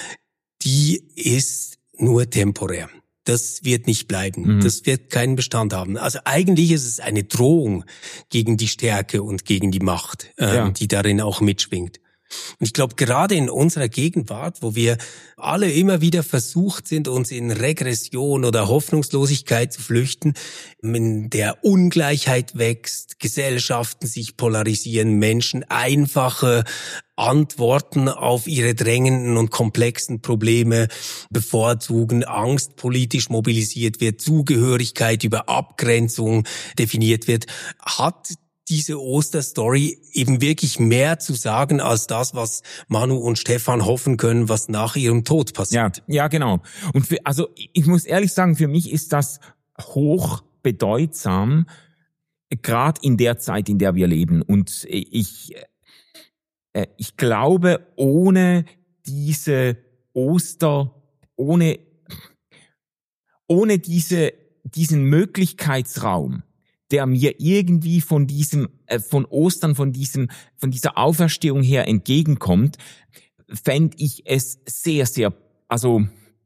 [SPEAKER 3] die ist nur temporär. Das wird nicht bleiben. Mhm. Das wird keinen Bestand haben. Also eigentlich ist es eine Drohung gegen die Stärke und gegen die Macht, äh, ja. die darin auch mitschwingt. Und ich glaube, gerade in unserer Gegenwart, wo wir alle immer wieder versucht sind, uns in Regression oder Hoffnungslosigkeit zu flüchten, in der Ungleichheit wächst, Gesellschaften sich polarisieren, Menschen einfache Antworten auf ihre drängenden und komplexen Probleme bevorzugen, Angst politisch mobilisiert wird, Zugehörigkeit über Abgrenzung definiert wird, hat diese Osterstory eben wirklich mehr zu sagen als das, was Manu und Stefan hoffen können, was nach ihrem Tod passiert.
[SPEAKER 4] Ja, ja, genau. Und für, also ich muss ehrlich sagen, für mich ist das hoch bedeutsam, gerade in der Zeit, in der wir leben. Und ich, ich glaube, ohne diese Oster, ohne, ohne diese, diesen Möglichkeitsraum, der mir irgendwie von diesem, äh, von Ostern, von diesem, von dieser Auferstehung her entgegenkommt, fände ich es sehr, sehr, also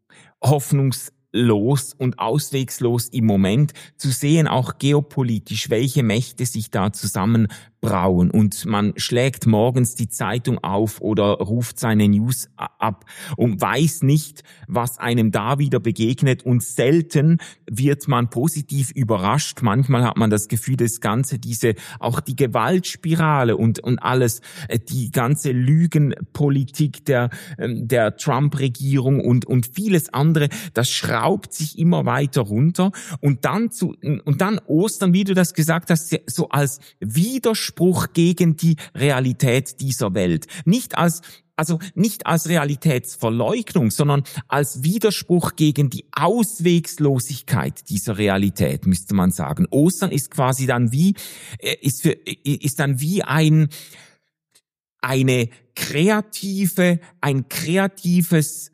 [SPEAKER 4] hoffnungslos und auswegslos im Moment zu sehen, auch geopolitisch, welche Mächte sich da zusammenbrauen. Und man schlägt morgens die Zeitung auf oder ruft seine News ab und weiß nicht, was einem da wieder begegnet. Und selten wird man positiv überrascht. Manchmal hat man das Gefühl, das Ganze, diese, auch die Gewaltspirale und, und alles, die ganze Lügenpolitik der, der Trump-Regierung und, und vieles andere, das schraubt sich immer weiter runter. Und dann zu, und dann Ostern, wie du das gesagt hast, so als Widerspruch gegen die Realität dieser Welt. Nicht als, also nicht als Realitätsverleugnung, sondern als Widerspruch gegen die Auswegslosigkeit dieser Realität, müsste man sagen. Ostern ist quasi dann wie, ist für, ist dann wie ein, eine kreative, ein kreatives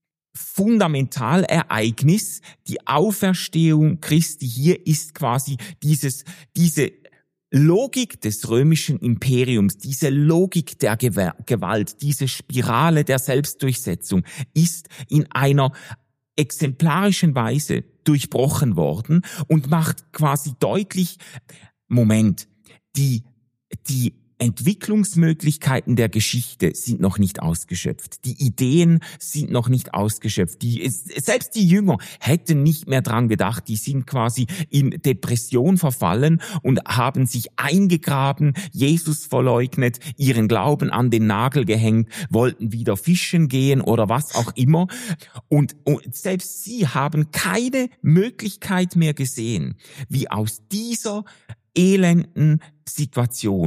[SPEAKER 4] Fundamentalereignis. Die Auferstehung Christi hier ist quasi dieses, diese Logik des römischen Imperiums, diese Logik der Gewalt, diese Spirale der Selbstdurchsetzung ist in einer exemplarischen Weise durchbrochen worden und macht quasi deutlich, Moment, die, die Entwicklungsmöglichkeiten der Geschichte sind noch nicht ausgeschöpft. Die Ideen sind noch nicht ausgeschöpft. Die, selbst die Jünger hätten nicht mehr dran gedacht. Die sind quasi in Depression verfallen und haben sich eingegraben, Jesus verleugnet, ihren Glauben an den Nagel gehängt, wollten wieder fischen gehen oder was auch immer. Und, und selbst sie haben keine Möglichkeit mehr gesehen, wie aus dieser elenden Situation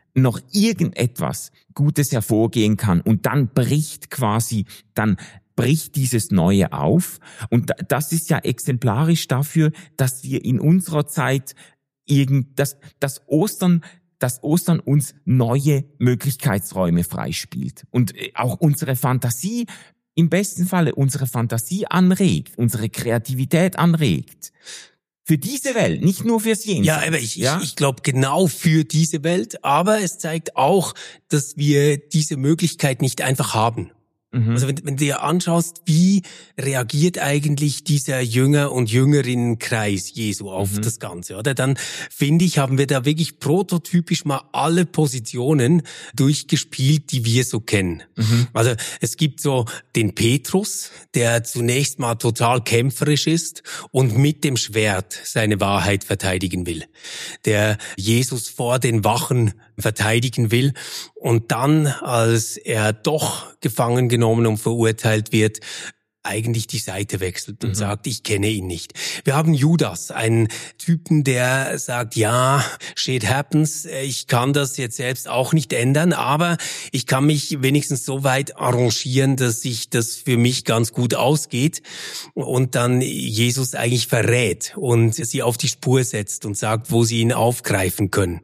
[SPEAKER 4] noch irgendetwas Gutes hervorgehen kann und dann bricht quasi, dann bricht dieses Neue auf. Und das ist ja exemplarisch dafür, dass wir in unserer Zeit irgend, dass, dass Ostern, dass Ostern uns neue Möglichkeitsräume freispielt und auch unsere Fantasie, im besten Falle unsere Fantasie anregt, unsere Kreativität anregt. Für diese Welt, nicht nur fürs Jenseits.
[SPEAKER 3] Ja, aber ich,
[SPEAKER 4] ja?
[SPEAKER 3] ich, ich glaube genau für diese Welt, aber es zeigt auch, dass wir diese Möglichkeit nicht einfach haben. Mhm. Also wenn, wenn du dir anschaust, wie reagiert eigentlich dieser Jünger- und Jüngerinnenkreis Jesu auf mhm. das Ganze, oder? Dann finde ich, haben wir da wirklich prototypisch mal alle Positionen durchgespielt, die wir so kennen. Mhm. Also es gibt so den Petrus, der zunächst mal total kämpferisch ist und mit dem Schwert seine Wahrheit verteidigen will. Der Jesus vor den Wachen verteidigen will und dann, als er doch gefangen genommen und verurteilt wird, eigentlich die Seite wechselt und mhm. sagt, ich kenne ihn nicht. Wir haben Judas, einen Typen, der sagt, ja, shit happens, ich kann das jetzt selbst auch nicht ändern, aber ich kann mich wenigstens so weit arrangieren, dass sich das für mich ganz gut ausgeht und dann Jesus eigentlich verrät und sie auf die Spur setzt und sagt, wo sie ihn aufgreifen können.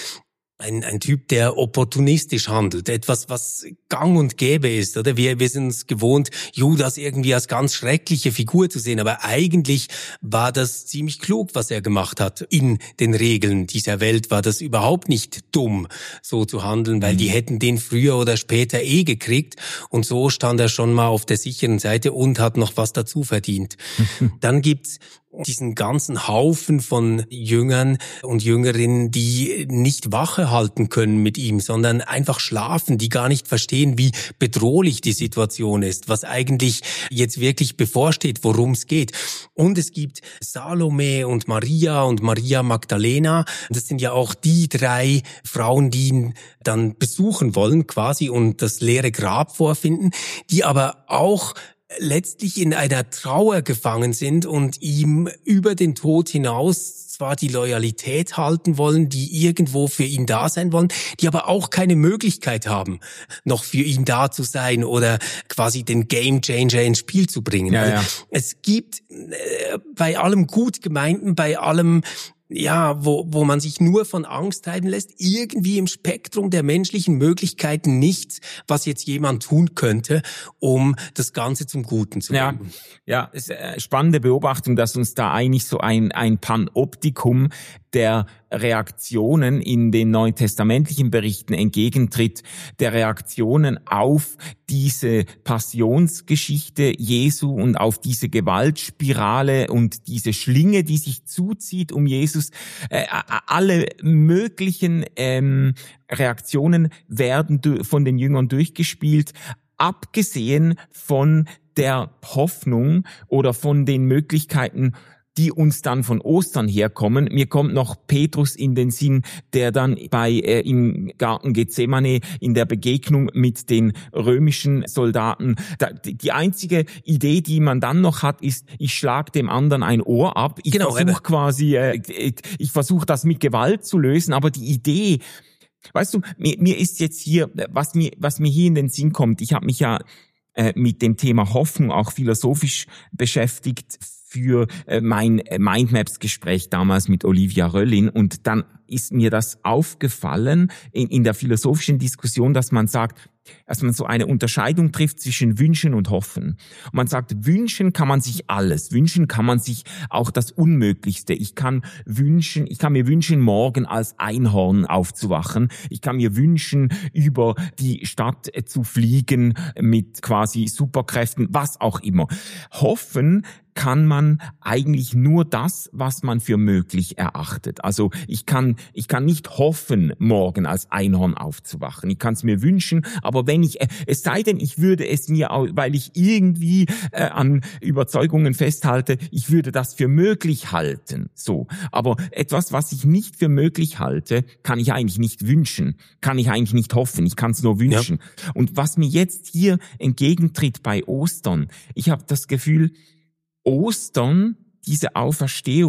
[SPEAKER 3] Ein, ein Typ, der opportunistisch handelt, etwas, was gang und gäbe ist, oder? Wir, wir sind uns gewohnt, Judas irgendwie als ganz schreckliche Figur zu sehen, aber eigentlich war das ziemlich klug, was er gemacht hat. In den Regeln dieser Welt war das überhaupt nicht dumm, so zu handeln, weil die hätten den früher oder später eh gekriegt und so stand er schon mal auf der sicheren Seite und hat noch was dazu verdient. Dann gibt's diesen ganzen Haufen von Jüngern und Jüngerinnen, die nicht Wache halten können mit ihm, sondern einfach schlafen, die gar nicht verstehen, wie bedrohlich die Situation ist, was eigentlich jetzt wirklich bevorsteht, worum es geht. Und es gibt Salome und Maria und Maria Magdalena. Das sind ja auch die drei Frauen, die ihn dann besuchen wollen quasi und das leere Grab vorfinden, die aber auch letztlich in einer Trauer gefangen sind und ihm über den Tod hinaus zwar die Loyalität halten wollen, die irgendwo für ihn da sein wollen, die aber auch keine Möglichkeit haben, noch für ihn da zu sein oder quasi den Gamechanger ins Spiel zu bringen.
[SPEAKER 4] Ja, ja.
[SPEAKER 3] Es gibt äh, bei allem gut Gemeinten, bei allem ja, wo, wo man sich nur von Angst treiben lässt, irgendwie im Spektrum der menschlichen Möglichkeiten nichts, was jetzt jemand tun könnte, um das Ganze zum Guten zu bringen.
[SPEAKER 4] Ja, ja, es ist eine spannende Beobachtung, dass uns da eigentlich so ein, ein Panoptikum der Reaktionen in den neutestamentlichen Berichten entgegentritt, der Reaktionen auf diese Passionsgeschichte Jesu und auf diese Gewaltspirale und diese Schlinge, die sich zuzieht um Jesus. Äh, alle möglichen ähm, Reaktionen werden von den Jüngern durchgespielt, abgesehen von der Hoffnung oder von den Möglichkeiten, die uns dann von Ostern herkommen. Mir kommt noch Petrus in den Sinn, der dann bei äh, im Garten Gethsemane in der Begegnung mit den römischen Soldaten, da, die einzige Idee, die man dann noch hat, ist, ich schlag dem anderen ein Ohr ab. Ich
[SPEAKER 3] genau,
[SPEAKER 4] versuche quasi, äh, ich versuche das mit Gewalt zu lösen, aber die Idee, weißt du, mir, mir ist jetzt hier, was mir, was mir hier in den Sinn kommt, ich habe mich ja äh, mit dem Thema Hoffnung auch philosophisch beschäftigt für äh, mein Mindmaps-Gespräch damals mit Olivia Röllin, und dann ist mir das aufgefallen in, in der philosophischen Diskussion, dass man sagt, dass man so eine Unterscheidung trifft zwischen Wünschen und Hoffen. Und man sagt, wünschen kann man sich alles. Wünschen kann man sich auch das Unmöglichste. Ich kann wünschen, ich kann mir wünschen, morgen als Einhorn aufzuwachen. Ich kann mir wünschen, über die Stadt zu fliegen mit quasi Superkräften, was auch immer. Hoffen kann man eigentlich nur das, was man für möglich erachtet. Also ich kann, ich kann nicht hoffen, morgen als Einhorn aufzuwachen. Ich kann es mir wünschen, aber wenn ich, es sei denn, ich würde es mir, weil ich irgendwie äh, an Überzeugungen festhalte, ich würde das für möglich halten. So, aber etwas, was ich nicht für möglich halte, kann ich eigentlich nicht wünschen, kann ich eigentlich nicht hoffen. Ich kann es nur wünschen. Ja. Und was mir jetzt hier entgegentritt bei Ostern, ich habe das Gefühl, Ostern, diese Auferstehung,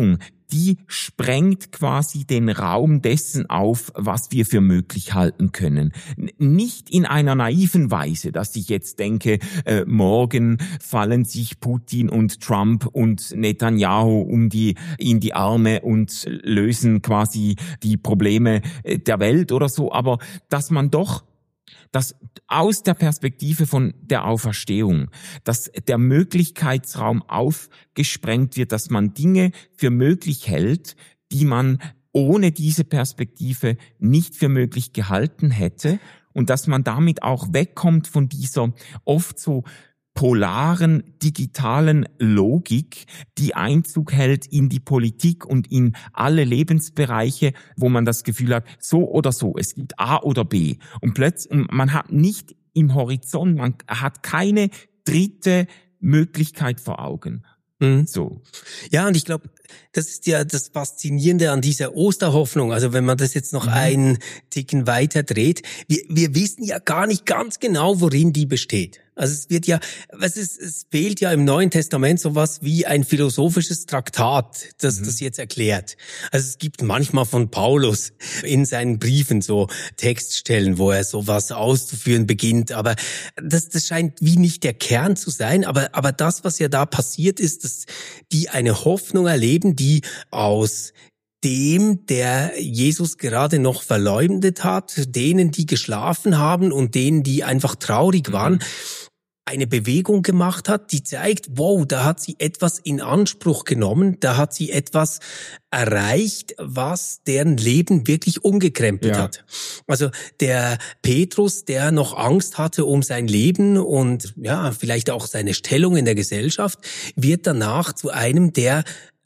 [SPEAKER 4] die sprengt quasi den Raum dessen auf, was wir für möglich halten können. Nicht in einer naiven Weise, dass ich jetzt denke, äh, morgen fallen sich Putin und Trump und Netanyahu um die, in die Arme und lösen quasi die Probleme der Welt oder so, aber dass man doch, dass aus der Perspektive von der Auferstehung, dass der Möglichkeitsraum aufgesprengt wird, dass man Dinge für möglich hält, die man ohne diese Perspektive nicht für möglich gehalten hätte und dass man damit auch wegkommt von dieser oft so polaren, digitalen Logik, die Einzug hält in die Politik und in alle Lebensbereiche, wo man das Gefühl hat, so oder so, es gibt A oder B. Und plötzlich, man hat nicht im Horizont, man hat keine dritte Möglichkeit vor Augen.
[SPEAKER 3] Mhm.
[SPEAKER 4] So.
[SPEAKER 3] Ja, und ich glaube, das ist ja das Faszinierende an dieser Osterhoffnung. Also wenn man das jetzt noch mhm. einen Ticken weiter dreht, wir, wir wissen ja gar nicht ganz genau, worin die besteht. Also es wird ja, was ist, es fehlt ja im Neuen Testament sowas wie ein philosophisches Traktat, das mhm. das jetzt erklärt. Also es gibt manchmal von Paulus in seinen Briefen so Textstellen, wo er sowas auszuführen beginnt, aber das, das scheint wie nicht der Kern zu sein. Aber, aber das, was ja da passiert ist, dass die eine Hoffnung erleben, die aus dem, der Jesus gerade noch verleumdet hat, denen, die geschlafen haben und denen, die einfach traurig waren, eine Bewegung gemacht hat, die zeigt, wow, da hat sie etwas in Anspruch genommen, da hat sie etwas erreicht, was deren Leben wirklich umgekrempelt ja. hat. Also der Petrus, der noch Angst hatte um sein Leben und ja, vielleicht auch seine Stellung in der Gesellschaft, wird danach zu einem, der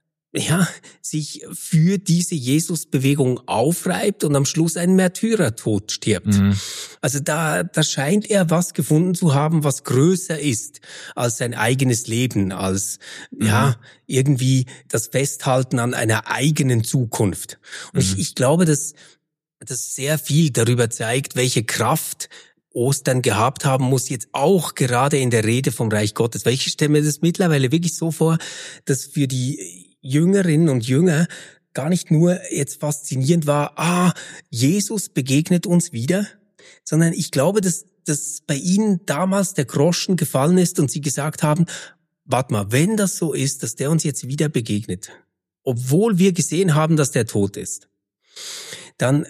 [SPEAKER 3] ja, sich für diese Jesus-Bewegung aufreibt und am Schluss einen Märtyrertod stirbt. Mhm. Also da, da scheint er was gefunden zu haben, was größer ist als sein eigenes Leben, als, mhm. ja, irgendwie das Festhalten an einer eigenen Zukunft. Und mhm. ich, ich glaube, dass, dass sehr viel darüber zeigt, welche Kraft Ostern gehabt haben muss, jetzt auch gerade in der Rede vom Reich Gottes. Weil ich stelle mir das mittlerweile wirklich so vor, dass für die Jüngerinnen und Jünger gar nicht nur jetzt faszinierend war, ah, Jesus begegnet uns wieder, sondern ich glaube, dass, dass bei ihnen damals der Groschen gefallen ist und sie gesagt haben, warte mal, wenn das so ist, dass der uns jetzt wieder begegnet, obwohl wir gesehen haben, dass der tot ist, dann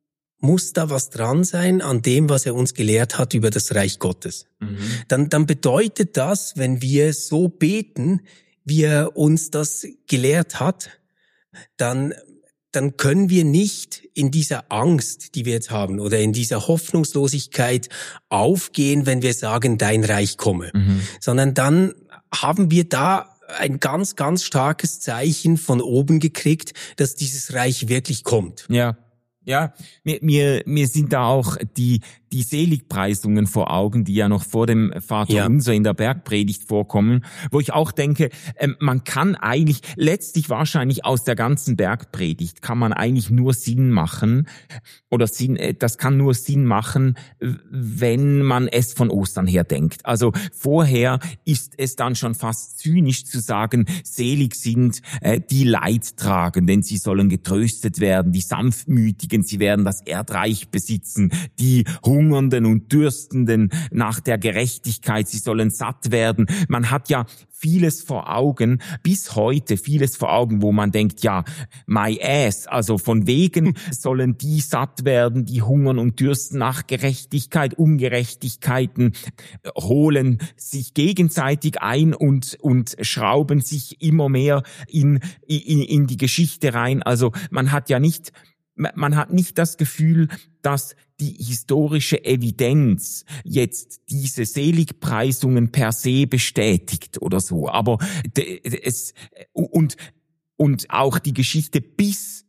[SPEAKER 3] muss da was dran sein an dem, was er uns gelehrt hat über das Reich Gottes. Mhm. Dann, dann bedeutet das, wenn wir so beten, wie er uns das gelehrt hat, dann, dann können wir nicht in dieser Angst, die wir jetzt haben, oder in dieser Hoffnungslosigkeit aufgehen, wenn wir sagen, dein Reich komme. Mhm. Sondern dann haben wir da ein ganz, ganz starkes Zeichen von oben gekriegt, dass dieses Reich wirklich kommt.
[SPEAKER 4] Ja. Ja, mir, mir, mir sind da auch die, die Seligpreisungen vor Augen, die ja noch vor dem Vater ja. Unser in der Bergpredigt vorkommen, wo ich auch denke, ähm, man kann eigentlich, letztlich wahrscheinlich aus der ganzen Bergpredigt kann man eigentlich nur Sinn machen, oder Sinn, äh, das kann nur Sinn machen, wenn man es von Ostern her denkt. Also vorher ist es dann schon fast zynisch zu sagen, selig sind äh, die Leid tragen, denn sie sollen getröstet werden, die Sanftmütigen, sie werden das Erdreich besitzen, die Hungernden und Dürstenden nach der Gerechtigkeit, sie sollen satt werden. Man hat ja vieles vor Augen, bis heute vieles vor Augen, wo man denkt, ja, my ass, also von wegen sollen die satt werden, die hungern und dürsten nach Gerechtigkeit, Ungerechtigkeiten, holen sich gegenseitig ein und, und schrauben sich immer mehr in, in, in die Geschichte rein. Also man hat ja nicht, man hat nicht das Gefühl, dass die historische Evidenz jetzt diese Seligpreisungen per se bestätigt oder so. Aber es, und, und auch die Geschichte bis,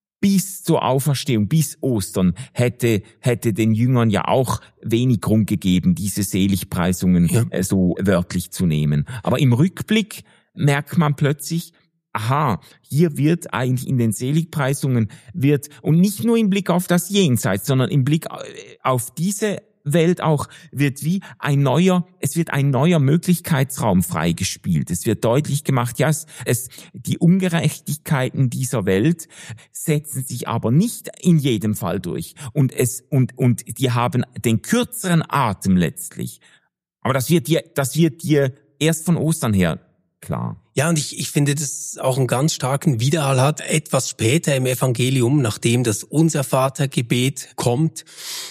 [SPEAKER 4] bis zur Auferstehung, bis Ostern hätte, hätte den Jüngern ja auch wenig Grund gegeben, diese Seligpreisungen ja. so wörtlich zu nehmen. Aber im Rückblick merkt man plötzlich, aha, hier wird eigentlich in den Seligpreisungen wird, und nicht nur im Blick auf das Jenseits, sondern im Blick auf diese Welt auch wird wie ein neuer, es wird ein neuer Möglichkeitsraum freigespielt. Es wird deutlich gemacht, ja, es, es, die Ungerechtigkeiten dieser Welt setzen sich aber nicht in jedem Fall durch. Und es, und, und die haben den kürzeren Atem letztlich. Aber das wird dir, das wird dir erst von Ostern her klar.
[SPEAKER 3] Ja, und ich, ich finde, das auch einen ganz starken Widerhall hat. Etwas später im Evangelium, nachdem das Unser-Vater-Gebet kommt,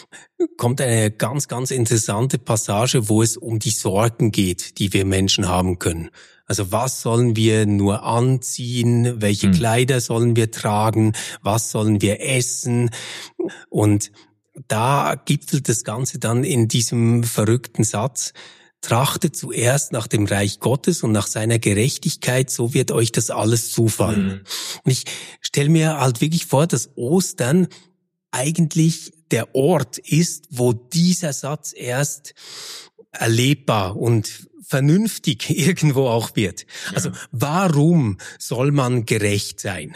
[SPEAKER 3] kommt eine ganz, ganz interessante Passage, wo es um die Sorgen geht, die wir Menschen haben können. Also was sollen wir nur anziehen? Welche hm. Kleider sollen wir tragen? Was sollen wir essen? Und da gipfelt das Ganze dann in diesem verrückten Satz: Trachtet zuerst nach dem Reich Gottes und nach seiner Gerechtigkeit, so wird euch das alles zufallen. Mhm. Und ich stelle mir halt wirklich vor, dass Ostern eigentlich der Ort ist, wo dieser Satz erst erlebbar und vernünftig irgendwo auch wird. Ja. Also warum soll man gerecht sein?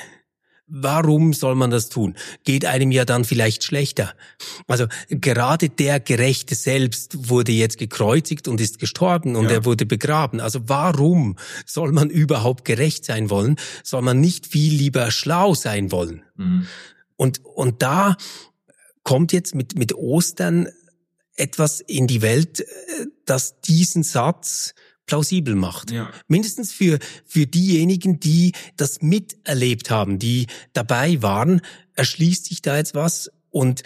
[SPEAKER 3] Warum soll man das tun? Geht einem ja dann vielleicht schlechter. Also gerade der Gerechte selbst wurde jetzt gekreuzigt und ist gestorben und ja. er wurde begraben. Also warum soll man überhaupt gerecht sein wollen? Soll man nicht viel lieber schlau sein wollen? Mhm. Und und da kommt jetzt mit mit Ostern etwas in die Welt, das diesen Satz plausibel macht. Ja. Mindestens für für diejenigen, die das miterlebt haben, die dabei waren, erschließt sich da jetzt was. Und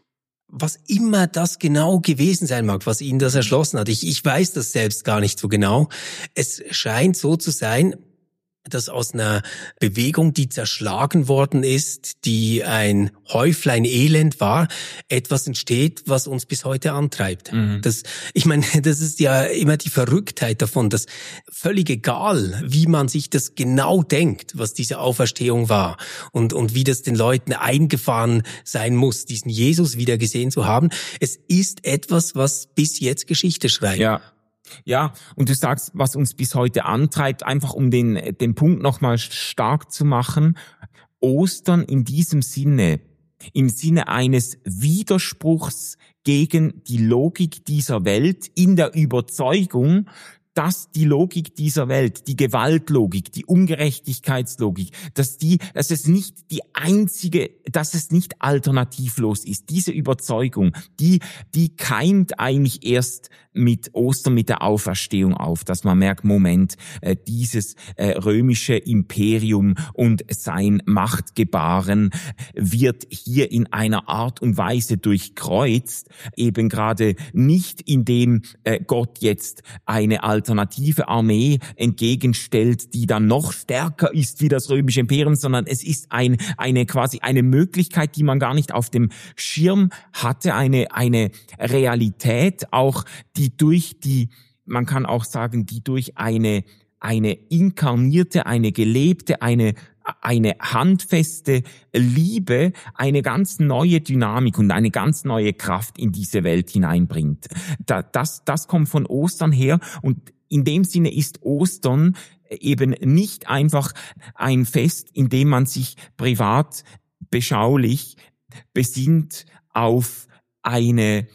[SPEAKER 3] was immer das genau gewesen sein mag, was ihnen das erschlossen hat, ich, ich weiß das selbst gar nicht so genau. Es scheint so zu sein, dass aus einer Bewegung, die zerschlagen worden ist, die ein Häuflein Elend war, etwas entsteht, was uns bis heute antreibt. Mhm. Das, ich meine, das ist ja immer die Verrücktheit davon, dass völlig egal, wie man sich das genau denkt, was diese Auferstehung war und, und wie das den Leuten eingefahren sein muss, diesen Jesus wieder gesehen zu haben. Es ist etwas, was bis jetzt Geschichte schreibt.
[SPEAKER 4] Ja. Ja, und du sagst, was uns bis heute antreibt, einfach um den, den Punkt nochmal stark zu machen. Ostern in diesem Sinne, im Sinne eines Widerspruchs gegen die Logik dieser Welt, in der Überzeugung, dass die Logik dieser Welt, die Gewaltlogik, die Ungerechtigkeitslogik, dass die, dass es nicht die einzige, dass es nicht alternativlos ist. Diese Überzeugung, die, die keimt eigentlich erst mit Ostern, mit der Auferstehung auf, dass man merkt, Moment, äh, dieses äh, römische Imperium und sein Machtgebaren wird hier in einer Art und Weise durchkreuzt, eben gerade nicht, indem äh, Gott jetzt eine alternative Armee entgegenstellt, die dann noch stärker ist wie das römische Imperium, sondern es ist ein, eine quasi eine Möglichkeit, die man gar nicht auf dem Schirm hatte, eine, eine Realität auch, die durch die, man kann auch sagen, die durch eine, eine inkarnierte, eine gelebte, eine, eine handfeste Liebe, eine ganz neue Dynamik und eine ganz neue Kraft in diese Welt hineinbringt. Das, das kommt von Ostern her und in dem Sinne ist Ostern eben nicht einfach ein Fest, in dem man sich privat beschaulich besinnt auf eine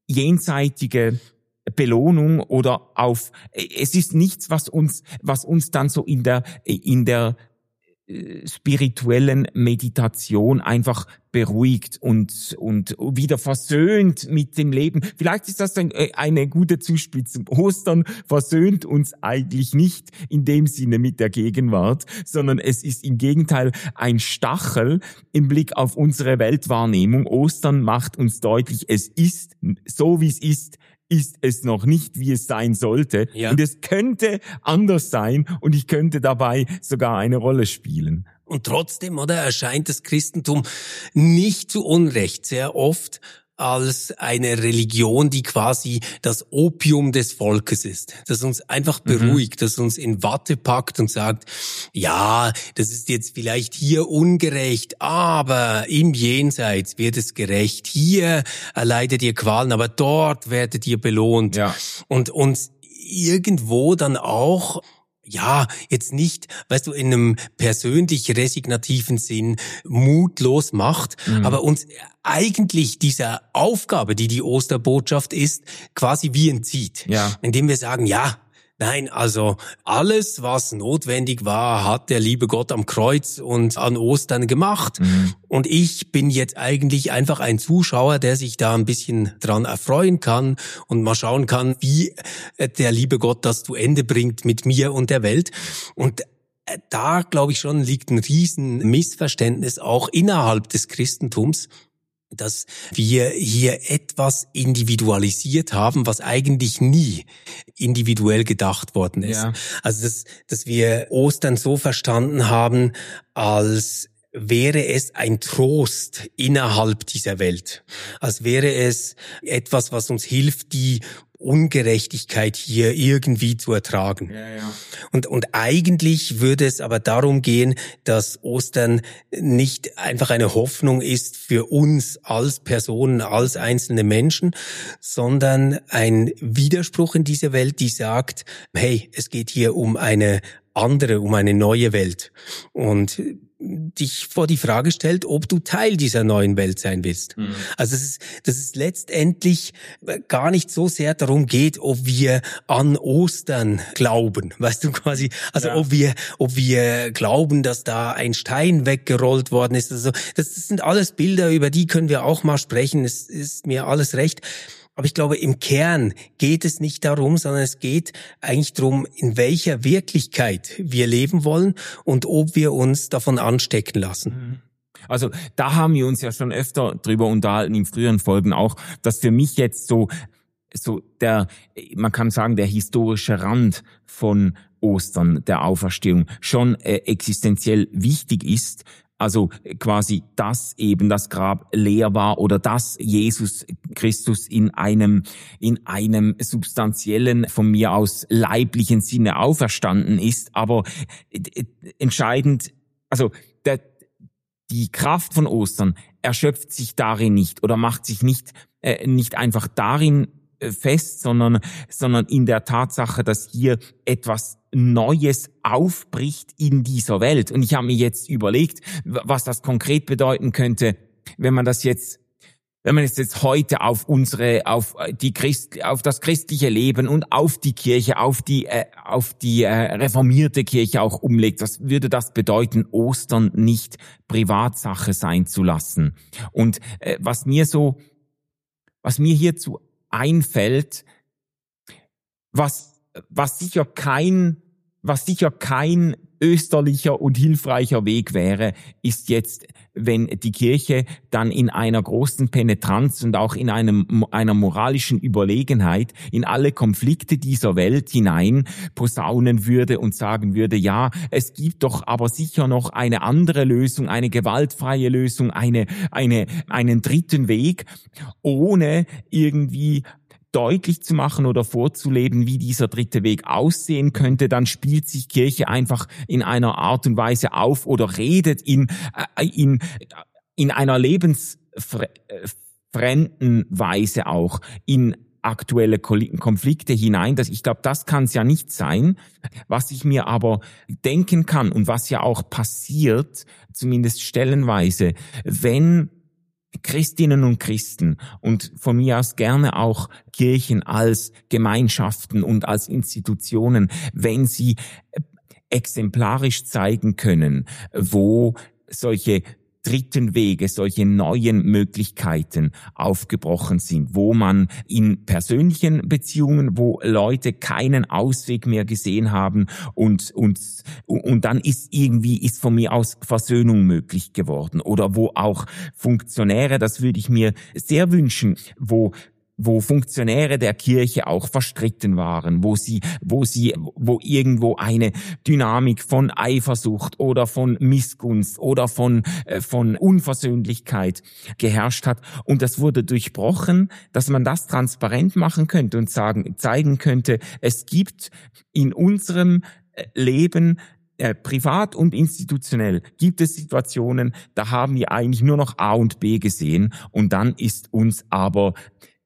[SPEAKER 4] jenseitige Belohnung oder auf, es ist nichts, was uns, was uns dann so in der, in der spirituellen Meditation einfach beruhigt und und wieder versöhnt mit dem Leben. Vielleicht ist das ein, eine gute Zuspitzung. Ostern versöhnt uns eigentlich nicht in dem Sinne mit der Gegenwart, sondern es ist im Gegenteil ein Stachel im Blick auf unsere Weltwahrnehmung. Ostern macht uns deutlich, es ist so, wie es ist, ist es noch nicht, wie es sein sollte. Ja. Und es könnte anders sein und ich könnte dabei sogar eine Rolle spielen.
[SPEAKER 3] Und trotzdem, oder, erscheint das Christentum nicht zu Unrecht sehr oft als eine Religion, die quasi das Opium des Volkes ist, das uns einfach beruhigt, mhm. das uns in Watte packt und sagt, ja, das ist jetzt vielleicht hier ungerecht, aber im Jenseits wird es gerecht. Hier erleidet ihr Qualen, aber dort werdet ihr belohnt. Ja. Und uns irgendwo dann auch ja, jetzt nicht, weißt du, in einem persönlich resignativen Sinn mutlos macht, mhm. aber uns eigentlich dieser Aufgabe, die die Osterbotschaft ist, quasi wie entzieht.
[SPEAKER 4] Ja.
[SPEAKER 3] Indem wir sagen, ja, nein, also alles, was notwendig war, hat der liebe Gott am Kreuz und an Ostern gemacht. Mhm. Und ich bin jetzt eigentlich einfach ein Zuschauer, der sich da ein bisschen dran erfreuen kann und mal schauen kann, wie der liebe Gott das zu Ende bringt mit mir und der Welt. Und da, glaube ich schon, liegt ein riesen Missverständnis auch innerhalb des Christentums, dass wir hier etwas individualisiert haben, was eigentlich nie individuell gedacht worden ist. Ja. Also, dass, dass wir Ostern so verstanden haben, als wäre es ein Trost innerhalb dieser Welt. Als wäre es etwas, was uns hilft, die Ungerechtigkeit hier irgendwie zu ertragen. Ja, ja. Und, und eigentlich würde es aber darum gehen, dass Ostern nicht einfach eine Hoffnung ist für uns als Personen, als einzelne Menschen, sondern ein Widerspruch in dieser Welt, die sagt, hey, es geht hier um eine andere, um eine neue Welt. Und dich vor die Frage stellt, ob du Teil dieser neuen Welt sein willst. Mhm. Also dass es, dass es letztendlich gar nicht so sehr darum geht, ob wir an Ostern glauben, weißt du quasi, also ja. ob wir, ob wir glauben, dass da ein Stein weggerollt worden ist. Also das, das sind alles Bilder, über die können wir auch mal sprechen. Es ist mir alles recht. Aber ich glaube, im Kern geht es nicht darum, sondern es geht eigentlich darum, in welcher Wirklichkeit wir leben wollen und ob wir uns davon anstecken lassen.
[SPEAKER 4] Also da haben wir uns ja schon öfter drüber unterhalten, in früheren Folgen auch, dass für mich jetzt so, so der, man kann sagen, der historische Rand von Ostern, der Auferstehung, schon äh, existenziell wichtig ist. Also quasi, dass eben das Grab leer war oder dass Jesus Christus in einem in einem substanziellen, von mir aus leiblichen Sinne auferstanden ist. Aber entscheidend, also der, die Kraft von Ostern erschöpft sich darin nicht oder macht sich nicht äh, nicht einfach darin fest, sondern sondern in der Tatsache, dass hier etwas Neues aufbricht in dieser Welt. Und ich habe mir jetzt überlegt, was das konkret bedeuten könnte, wenn man das jetzt, wenn man es jetzt heute auf unsere, auf die Christ, auf das christliche Leben und auf die Kirche, auf die, äh, auf die äh, reformierte Kirche auch umlegt. Was würde das bedeuten, Ostern nicht Privatsache sein zu lassen? Und äh, was mir so, was mir hierzu einfällt, was was sicher kein was sicher kein österlicher und hilfreicher Weg wäre, ist jetzt, wenn die Kirche dann in einer großen Penetranz und auch in einem, einer moralischen Überlegenheit in alle Konflikte dieser Welt hinein posaunen würde und sagen würde, ja, es gibt doch aber sicher noch eine andere Lösung, eine gewaltfreie Lösung, eine, eine, einen dritten Weg, ohne irgendwie deutlich zu machen oder vorzuleben, wie dieser dritte Weg aussehen könnte, dann spielt sich Kirche einfach in einer Art und Weise auf oder redet in, in, in einer lebensfremden Weise auch in aktuelle Konflikte hinein. Das, ich glaube, das kann es ja nicht sein. Was ich mir aber denken kann und was ja auch passiert, zumindest stellenweise, wenn Christinnen und Christen und von mir aus gerne auch Kirchen als Gemeinschaften und als Institutionen, wenn sie exemplarisch zeigen können, wo solche dritten Wege, solche neuen Möglichkeiten aufgebrochen sind, wo man in persönlichen Beziehungen, wo Leute keinen Ausweg mehr gesehen haben und und und dann ist irgendwie ist von mir aus Versöhnung möglich geworden oder wo auch Funktionäre, das würde ich mir sehr wünschen, wo wo Funktionäre der Kirche auch verstritten waren, wo sie, wo sie, wo irgendwo eine Dynamik von Eifersucht oder von Missgunst oder von, äh, von Unversöhnlichkeit geherrscht hat. Und das wurde durchbrochen, dass man das transparent machen könnte und sagen, zeigen könnte, es gibt in unserem Leben Äh, privat und institutionell gibt es Situationen, da haben wir eigentlich nur noch A und B gesehen und dann ist uns aber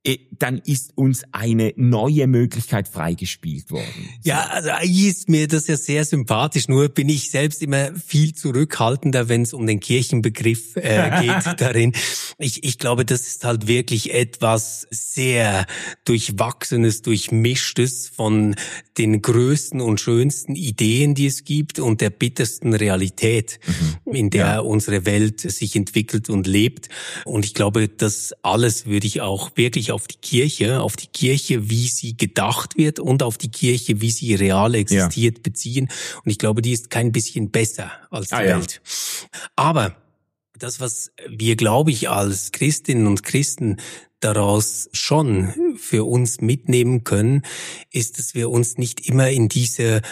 [SPEAKER 4] dann ist uns eine neue Möglichkeit freigespielt worden.
[SPEAKER 3] Ja, also eigentlich ist mir das ja sehr sympathisch, nur bin ich selbst immer viel zurückhaltender, wenn es um den Kirchenbegriff äh, geht darin. Ich, ich glaube, das ist halt wirklich etwas sehr Durchwachsenes, Durchmischtes von den größten und schönsten Ideen, die es gibt und der bittersten Realität, mhm. in der ja. unsere Welt sich entwickelt und lebt. Und ich glaube, das alles würde ich auch wirklich auf die Kirche, auf die Kirche, wie sie gedacht wird und auf die Kirche, wie sie real existiert, ja. beziehen. Und ich glaube, die ist kein bisschen besser als die ah, Welt. Ja. Aber das, was wir, glaube ich, als Christinnen und Christen daraus schon für uns mitnehmen können, ist, dass wir uns nicht immer in diese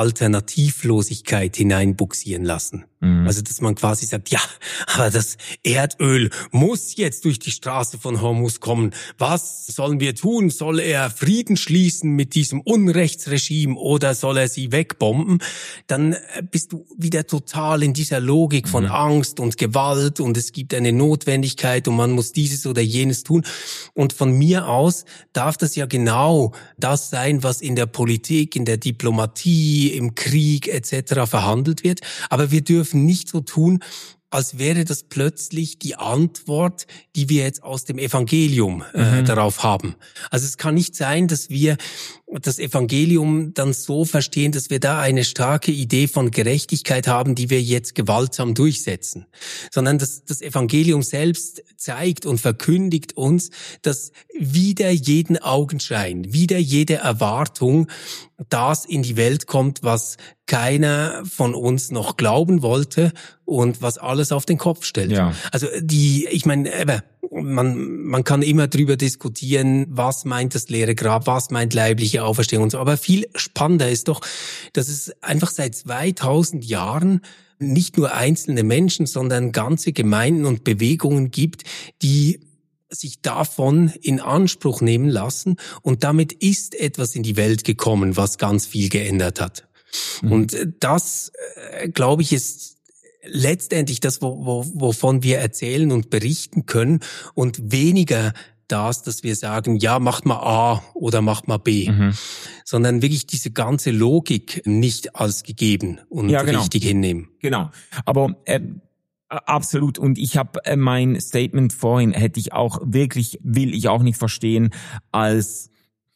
[SPEAKER 3] Alternativlosigkeit hineinbuxieren lassen. Mhm. Also, dass man quasi sagt, ja, aber das Erdöl muss jetzt durch die Straße von Hormuz kommen. Was sollen wir tun? Soll er Frieden schließen mit diesem Unrechtsregime oder soll er sie wegbomben? Dann bist du wieder total in dieser Logik von mhm. Angst und Gewalt und es gibt eine Notwendigkeit und man muss dieses oder jenes tun. Und von mir aus darf das ja genau das sein, was in der Politik, in der Diplomatie, im Krieg et cetera verhandelt wird. Aber wir dürfen nicht so tun, als wäre das plötzlich die Antwort, die wir jetzt aus dem Evangelium äh, mhm. darauf haben. Also es kann nicht sein, dass wir das Evangelium dann so verstehen, dass wir da eine starke Idee von Gerechtigkeit haben, die wir jetzt gewaltsam durchsetzen. Sondern das, das Evangelium selbst zeigt und verkündigt uns, dass wider jeden Augenschein, wider jede Erwartung das in die Welt kommt, was keiner von uns noch glauben wollte und was alles auf den Kopf stellt. Ja. Also die, ich meine, eben, man man kann immer drüber diskutieren, was meint das leere Grab, was meint leibliche Auferstehung und so. Aber viel spannender ist doch, dass es einfach seit zweitausend Jahren nicht nur einzelne Menschen, sondern ganze Gemeinden und Bewegungen gibt, die sich davon in Anspruch nehmen lassen. Und damit ist etwas in die Welt gekommen, was ganz viel geändert hat. Mhm. Und das, äh, glaube ich, ist letztendlich das, wo, wo, wovon wir erzählen und berichten können und weniger das, dass wir sagen, ja, macht mal A oder macht mal B, mhm. sondern wirklich diese ganze Logik nicht als gegeben und ja, genau. richtig hinnehmen.
[SPEAKER 4] Genau, aber äh, absolut. Und ich habe äh, mein Statement vorhin, hätte ich auch wirklich, will ich auch nicht verstehen, als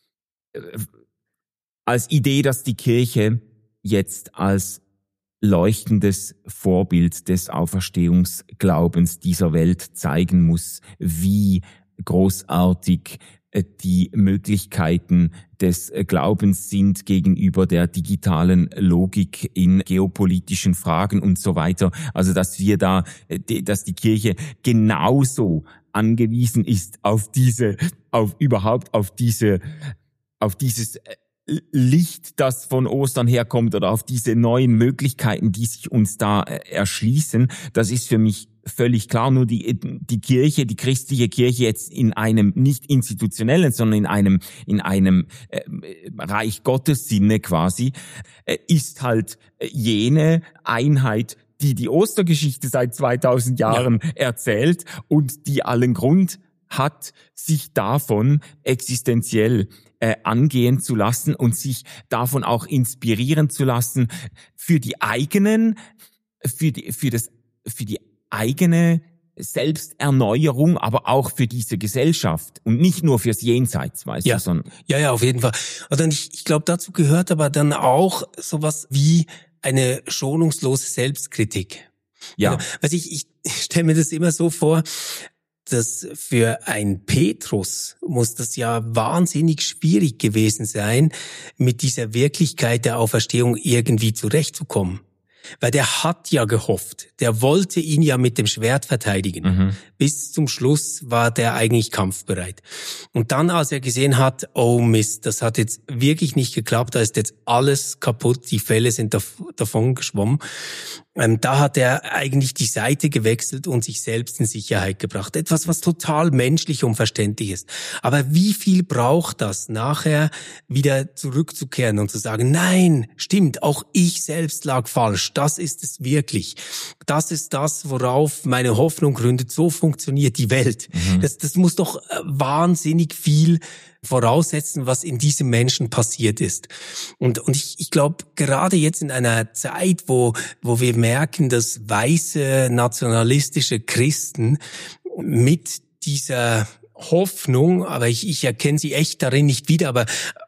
[SPEAKER 4] äh, als Idee, dass die Kirche jetzt als leuchtendes Vorbild des Auferstehungsglaubens dieser Welt zeigen muss, wie großartig die Möglichkeiten des Glaubens sind gegenüber der digitalen Logik in geopolitischen Fragen und so weiter. Also, dass wir da, dass die Kirche genauso angewiesen ist auf diese, auf überhaupt auf diese, auf dieses Licht, das von Ostern herkommt oder auf diese neuen Möglichkeiten, die sich uns da erschließen, das ist für mich völlig klar. Nur die die Kirche, die christliche Kirche jetzt in einem nicht institutionellen, sondern in einem in einem äh, Reich Gottes Sinne quasi, äh, ist halt jene Einheit, die die Ostergeschichte seit zweitausend Jahren ja. erzählt und die allen Grund hat, sich davon existenziell äh, angehen zu lassen und sich davon auch inspirieren zu lassen für die eigenen, für die, für das, für die eigene Selbsterneuerung, aber auch für diese Gesellschaft und nicht nur fürs Jenseits, weißt
[SPEAKER 3] ja.
[SPEAKER 4] du, sondern
[SPEAKER 3] ja, ja, auf jeden Fall. Und dann ich, ich glaube, dazu gehört aber dann auch sowas wie eine schonungslose Selbstkritik.
[SPEAKER 4] Ja.
[SPEAKER 3] Also, also ich, ich stelle mir das immer so vor, dass für ein Petrus muss das ja wahnsinnig schwierig gewesen sein, mit dieser Wirklichkeit der Auferstehung irgendwie zurechtzukommen. Weil der hat ja gehofft, der wollte ihn ja mit dem Schwert verteidigen. Mhm. Bis zum Schluss war der eigentlich kampfbereit. Und dann, als er gesehen hat, oh Mist, das hat jetzt wirklich nicht geklappt, da ist jetzt alles kaputt, die Fälle sind dav- davon geschwommen, Ähm, da hat er eigentlich die Seite gewechselt und sich selbst in Sicherheit gebracht. Etwas, was total menschlich und verständlich ist. Aber wie viel braucht das, nachher wieder zurückzukehren und zu sagen, nein, stimmt, auch ich selbst lag falsch. Das ist es wirklich. Das ist das, worauf meine Hoffnung gründet. So funktioniert die Welt. Mhm. Das, das muss doch wahnsinnig viel voraussetzen, was in diesem Menschen passiert ist. Und, und ich, ich glaube, gerade jetzt in einer Zeit, wo, wo wir merken, dass weiße, nationalistische Christen mit dieser Hoffnung, aber ich, ich erkenne sie echt darin nicht wieder, aber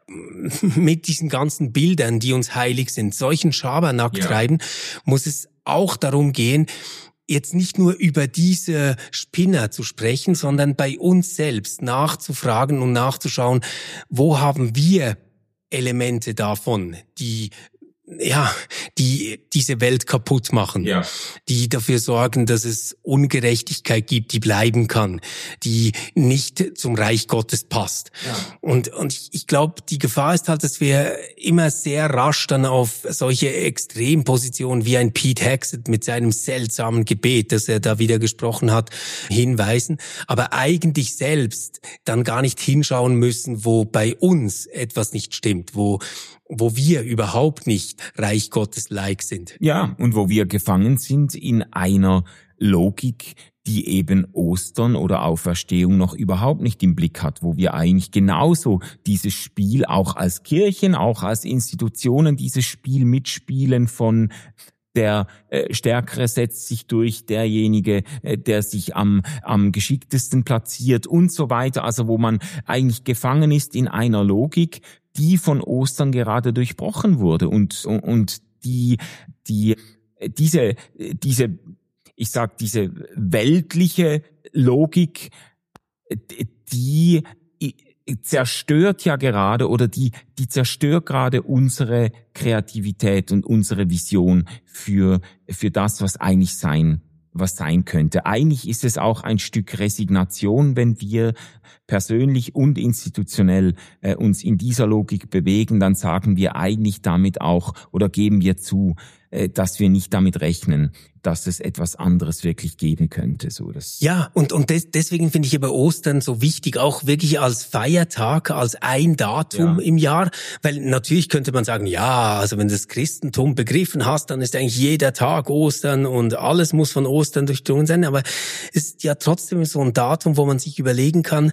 [SPEAKER 3] mit diesen ganzen Bildern, die uns heilig sind, solchen Schabernack ja. treiben, muss es auch darum gehen, jetzt nicht nur über diese Spinner zu sprechen, sondern bei uns selbst nachzufragen und nachzuschauen, wo haben wir Elemente davon, die ja, die diese Welt kaputt machen, ja. die dafür sorgen, dass es Ungerechtigkeit gibt, die bleiben kann, die nicht zum Reich Gottes passt. Ja. Und und ich, ich glaube, die Gefahr ist halt, dass wir immer sehr rasch dann auf solche Extrempositionen wie ein Pete Hegseth mit seinem seltsamen Gebet, das er da wieder gesprochen hat, hinweisen, aber eigentlich selbst dann gar nicht hinschauen müssen, wo bei uns etwas nicht stimmt, wo wo wir überhaupt nicht Reich Gottes-like sind.
[SPEAKER 4] Ja, und wo wir gefangen sind in einer Logik, die eben Ostern oder Auferstehung noch überhaupt nicht im Blick hat, wo wir eigentlich genauso dieses Spiel auch als Kirchen, auch als Institutionen dieses Spiel mitspielen von der äh, Stärkere setzt sich durch, derjenige, äh, der sich am am geschicktesten platziert und so weiter. Also wo man eigentlich gefangen ist in einer Logik, die von Ostern gerade durchbrochen wurde und und die die diese diese ich sag diese weltliche Logik, die zerstört ja gerade oder die die zerstört gerade unsere Kreativität und unsere Vision für für das, was eigentlich sein was sein könnte. Eigentlich ist es auch ein Stück Resignation, wenn wir persönlich und institutionell äh, uns in dieser Logik bewegen, dann sagen wir eigentlich damit auch oder geben wir zu, äh, dass wir nicht damit rechnen, dass es etwas anderes wirklich geben könnte. So, das
[SPEAKER 3] ja, und und des, deswegen finde ich aber Ostern so wichtig, auch wirklich als Feiertag, als ein Datum ja. im Jahr, weil natürlich könnte man sagen, ja, also wenn du das Christentum begriffen hast, dann ist eigentlich jeder Tag Ostern und alles muss von Ostern durchdrungen sein, aber es ist ja trotzdem so ein Datum, wo man sich überlegen kann,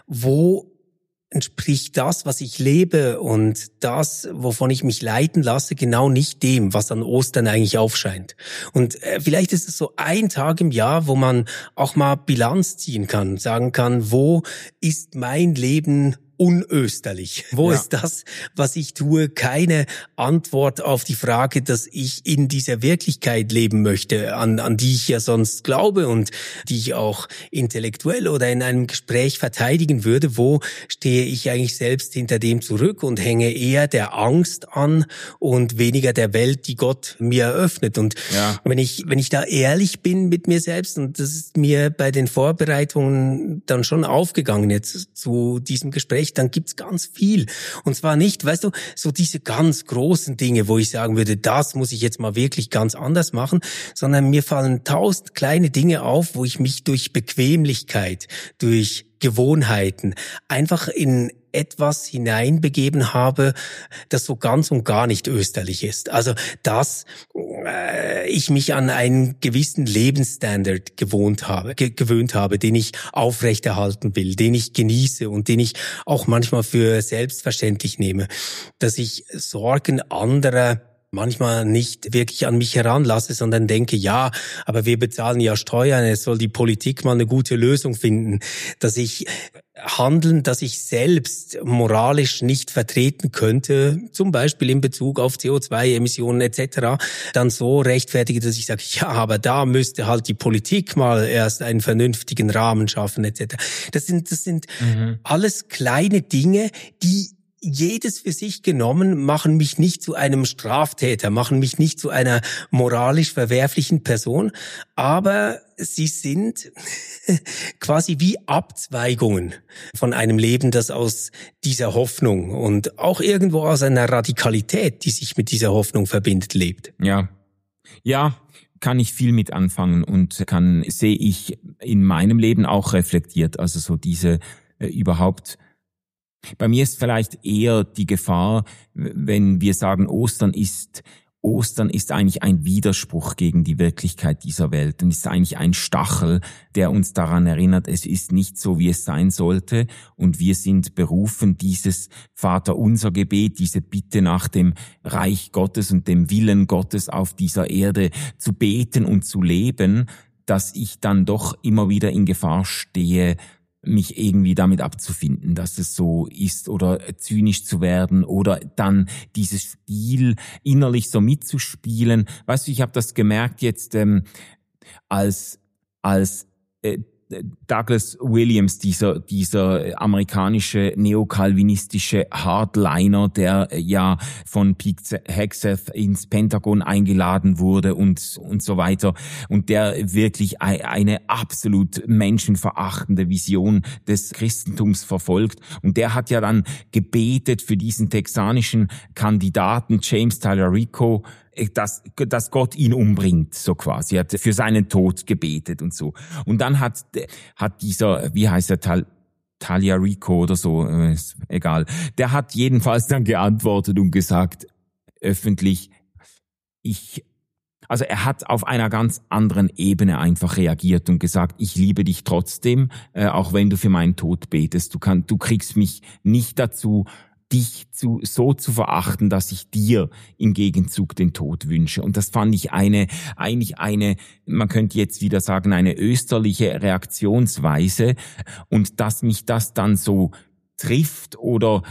[SPEAKER 3] wo entspricht das, was ich lebe und das, wovon ich mich leiten lasse, genau nicht dem, was an Ostern eigentlich aufscheint. Und äh, vielleicht ist es so ein Tag im Jahr, wo man auch mal Bilanz ziehen kann, sagen kann, wo ist mein Leben unösterlich? Wo ja. ist das, was ich tue, keine Antwort auf die Frage, dass ich in dieser Wirklichkeit leben möchte, an, an die ich ja sonst glaube und die ich auch intellektuell oder in einem Gespräch verteidigen würde? Wo stehe ich eigentlich selbst hinter dem zurück und hänge eher der Angst an und weniger der Welt, die Gott mir eröffnet? Und ja. wenn ich, wenn ich da ehrlich bin mit mir selbst, und das ist mir bei den Vorbereitungen dann schon aufgegangen jetzt zu diesem Gespräch, dann gibt's ganz viel. Und zwar nicht, weißt du, so diese ganz großen Dinge, wo ich sagen würde, das muss ich jetzt mal wirklich ganz anders machen, sondern mir fallen tausend kleine Dinge auf, wo ich mich durch Bequemlichkeit, durch Gewohnheiten einfach in etwas hineinbegeben habe, das so ganz und gar nicht österlich ist. Also, dass äh, ich mich an einen gewissen Lebensstandard gewohnt habe, ge- gewöhnt habe, den ich aufrechterhalten will, den ich genieße und den ich auch manchmal für selbstverständlich nehme, dass ich Sorgen anderer manchmal nicht wirklich an mich heranlasse, sondern denke, ja, aber wir bezahlen ja Steuern, es soll die Politik mal eine gute Lösung finden, dass ich Handeln, das ich selbst moralisch nicht vertreten könnte, zum Beispiel in Bezug auf C O zwei Emissionen et cetera, dann so rechtfertige, dass ich sage, ja, aber da müsste halt die Politik mal erst einen vernünftigen Rahmen schaffen et cetera. Das sind, das sind mhm. alles kleine Dinge, die jedes für sich genommen machen mich nicht zu einem Straftäter, machen mich nicht zu einer moralisch verwerflichen Person, aber sie sind quasi wie Abzweigungen von einem Leben, das aus dieser Hoffnung und auch irgendwo aus einer Radikalität, die sich mit dieser Hoffnung verbindet, lebt.
[SPEAKER 4] Ja. Ja, kann ich viel mit anfangen und kann, sehe ich in meinem Leben auch reflektiert. Also so diese äh, überhaupt, bei mir ist vielleicht eher die Gefahr, wenn wir sagen, Ostern ist Ostern ist eigentlich ein Widerspruch gegen die Wirklichkeit dieser Welt und ist eigentlich ein Stachel, der uns daran erinnert, es ist nicht so, wie es sein sollte und wir sind berufen, dieses Vaterunser Gebet, diese Bitte nach dem Reich Gottes und dem Willen Gottes auf dieser Erde zu beten und zu leben, dass ich dann doch immer wieder in Gefahr stehe, mich irgendwie damit abzufinden, dass es so ist oder zynisch zu werden oder dann dieses Spiel innerlich so mitzuspielen. Weißt du, ich habe das gemerkt jetzt ähm, als als äh, Douglas Williams, dieser dieser amerikanische neokalvinistische Hardliner, der ja von Pete Hegseth ins Pentagon eingeladen wurde und und so weiter und der wirklich eine absolut menschenverachtende Vision des Christentums verfolgt und der hat ja dann gebetet für diesen texanischen Kandidaten James Tallarico, dass, dass Gott ihn umbringt, so quasi. Er hat für seinen Tod gebetet und so. Und dann hat, hat dieser, wie heißt er, Tal, Tallarico oder so, ist egal. Der hat jedenfalls dann geantwortet und gesagt, öffentlich, ich, also er hat auf einer ganz anderen Ebene einfach reagiert und gesagt, ich liebe dich trotzdem, äh, auch wenn du für meinen Tod betest. Du kannst, du kriegst mich nicht dazu, dich zu, so zu verachten, dass ich dir im Gegenzug den Tod wünsche. Und das fand ich eine, eigentlich eine, man könnte jetzt wieder sagen, eine österliche Reaktionsweise. Und dass mich das dann so trifft oder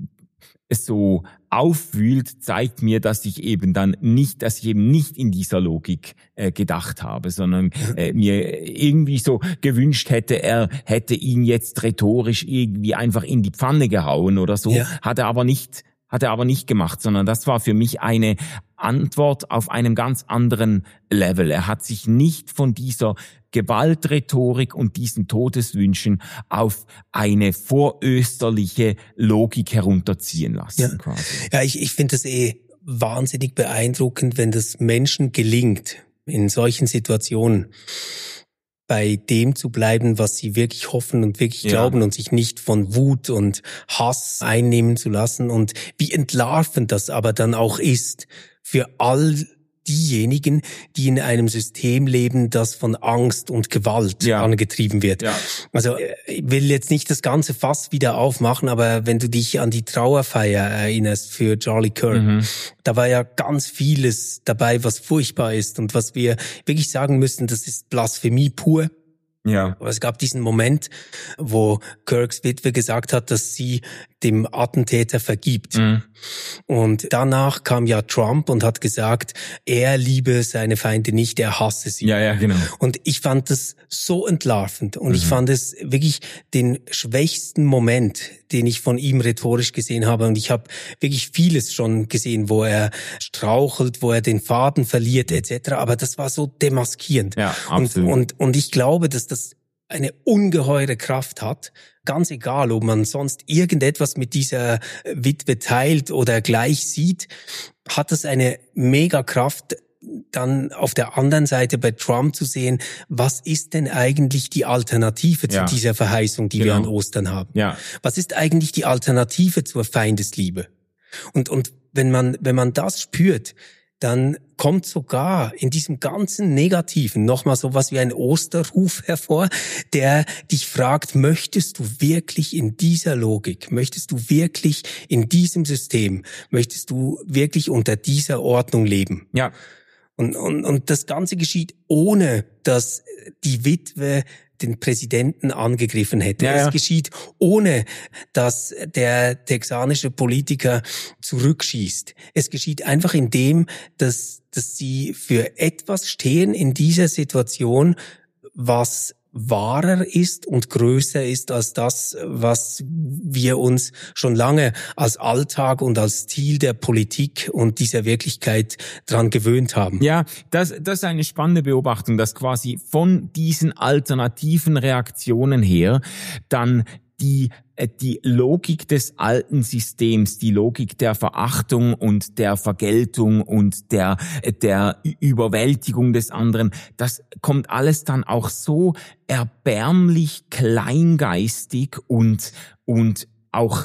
[SPEAKER 4] so aufwühlt, zeigt mir, dass ich eben dann nicht, dass ich eben nicht in dieser Logik äh, gedacht habe, sondern äh, mir irgendwie so gewünscht hätte, er hätte ihn jetzt rhetorisch irgendwie einfach in die Pfanne gehauen oder so, ja. hat er aber nicht, hat er aber nicht gemacht, sondern das war für mich eine Antwort auf einem ganz anderen Level. Er hat sich nicht von dieser Gewaltrhetorik und diesen Todeswünschen auf eine vorösterliche Logik herunterziehen lassen.
[SPEAKER 3] Ja,
[SPEAKER 4] quasi.
[SPEAKER 3] ja ich, ich finde das eh wahnsinnig beeindruckend, wenn das Menschen gelingt, in solchen Situationen bei dem zu bleiben, was sie wirklich hoffen und wirklich ja. glauben und sich nicht von Wut und Hass einnehmen zu lassen und wie entlarvend das aber dann auch ist für all diejenigen, die in einem System leben, das von Angst und Gewalt ja. angetrieben wird. Ja. Also ich will jetzt nicht das ganze Fass wieder aufmachen, aber wenn du dich an die Trauerfeier erinnerst für Charlie Kirk, mhm. da war ja ganz vieles dabei, was furchtbar ist und was wir wirklich sagen müssen, das ist Blasphemie pur. Ja. Aber es gab diesen Moment, wo Kirks Witwe gesagt hat, dass sie dem Attentäter vergibt. Mhm. Und danach kam ja Trump und hat gesagt, er liebe seine Feinde nicht, er hasse sie.
[SPEAKER 4] Ja, ja, genau.
[SPEAKER 3] Und ich fand das so entlarvend und mhm. ich fand es wirklich den schwächsten Moment, den ich von ihm rhetorisch gesehen habe. Und ich habe wirklich vieles schon gesehen, wo er strauchelt, wo er den Faden verliert et cetera. Aber das war so demaskierend.
[SPEAKER 4] Ja, absolut.
[SPEAKER 3] Und, und, und ich glaube, dass das eine ungeheure Kraft hat, ganz egal, ob man sonst irgendetwas mit dieser Witwe teilt oder gleich sieht, hat das eine Megakraft, dann auf der anderen Seite bei Trump zu sehen, was ist denn eigentlich die Alternative zu ja. dieser Verheißung, die genau. wir an Ostern haben? Ja. Was ist eigentlich die Alternative zur Feindesliebe? Und, und wenn man, wenn man das spürt, dann kommt sogar in diesem ganzen Negativen nochmal sowas wie ein Osterruf hervor, der dich fragt, möchtest du wirklich in dieser Logik, möchtest du wirklich in diesem System, möchtest du wirklich unter dieser Ordnung leben? Ja. Und, und, und das Ganze geschieht, ohne dass die Witwe den Präsidenten angegriffen hätte. Ja, ja. Es geschieht, ohne dass der texanische Politiker zurückschießt. Es geschieht einfach in dem, dass, dass sie für etwas stehen in dieser Situation, was wahrer ist und größer ist als das, was wir uns schon lange als Alltag und als Ziel der Politik und dieser Wirklichkeit dran gewöhnt haben.
[SPEAKER 4] Ja, das, das ist eine spannende Beobachtung, dass quasi von diesen alternativen Reaktionen her dann die die Logik des alten Systems, die Logik der Verachtung und der Vergeltung und der der Überwältigung des anderen, das kommt alles dann auch so erbärmlich kleingeistig und und auch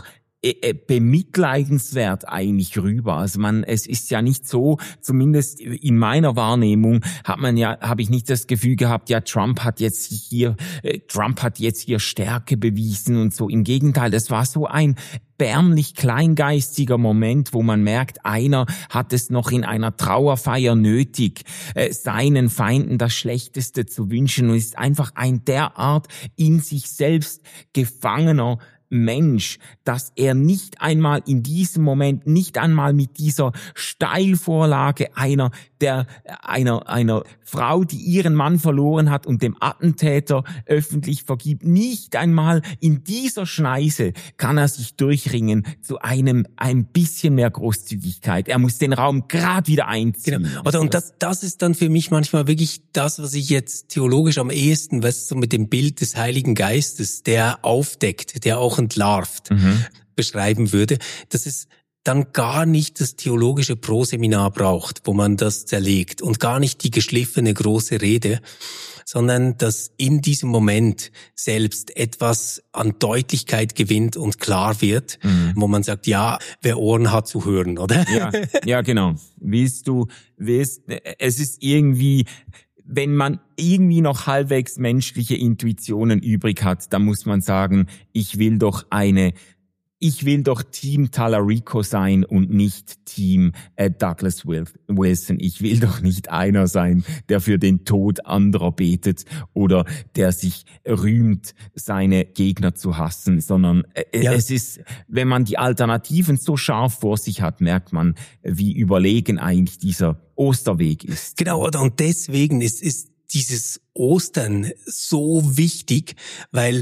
[SPEAKER 4] bemitleidenswert eigentlich rüber. Also man, es ist ja nicht so, zumindest in meiner Wahrnehmung hat man ja, habe ich nicht das Gefühl gehabt, ja, Trump hat jetzt hier, äh, Trump hat jetzt hier Stärke bewiesen und so. Im Gegenteil, das war so ein erbärmlich kleingeistiger Moment, wo man merkt, einer hat es noch in einer Trauerfeier nötig, äh, seinen Feinden das Schlechteste zu wünschen, und ist einfach ein derart in sich selbst gefangener Mensch, dass er nicht einmal in diesem Moment, nicht einmal mit dieser Steilvorlage einer der einer einer Frau, die ihren Mann verloren hat und dem Attentäter öffentlich vergibt, nicht einmal in dieser Schneise kann er sich durchringen zu einem ein bisschen mehr Großzügigkeit. Er muss den Raum gerade wieder einziehen.
[SPEAKER 3] Genau. Oder und das das ist dann für mich manchmal wirklich das, was ich jetzt theologisch am ehesten, was so mit dem Bild des Heiligen Geistes, der aufdeckt, der auch entlarvt, mhm. beschreiben würde, dass es dann gar nicht das theologische Proseminar braucht, wo man das zerlegt, und gar nicht die geschliffene große Rede, sondern dass in diesem Moment selbst etwas an Deutlichkeit gewinnt und klar wird, mhm. wo man sagt, ja, wer Ohren hat zu hören, oder?
[SPEAKER 4] Ja, ja, genau. Willst du, willst, es ist irgendwie, wenn man irgendwie noch halbwegs menschliche Intuitionen übrig hat, dann muss man sagen, ich will doch eine Ich will doch Team Tallarico sein und nicht Team äh, Douglas Wilson. Ich will doch nicht einer sein, der für den Tod anderer betet oder der sich rühmt, seine Gegner zu hassen, sondern äh, ja. es ist, wenn man die Alternativen so scharf vor sich hat, merkt man, wie überlegen eigentlich dieser Osterweg ist.
[SPEAKER 3] Genau, oder? Und deswegen ist, ist dieses Ostern so wichtig, weil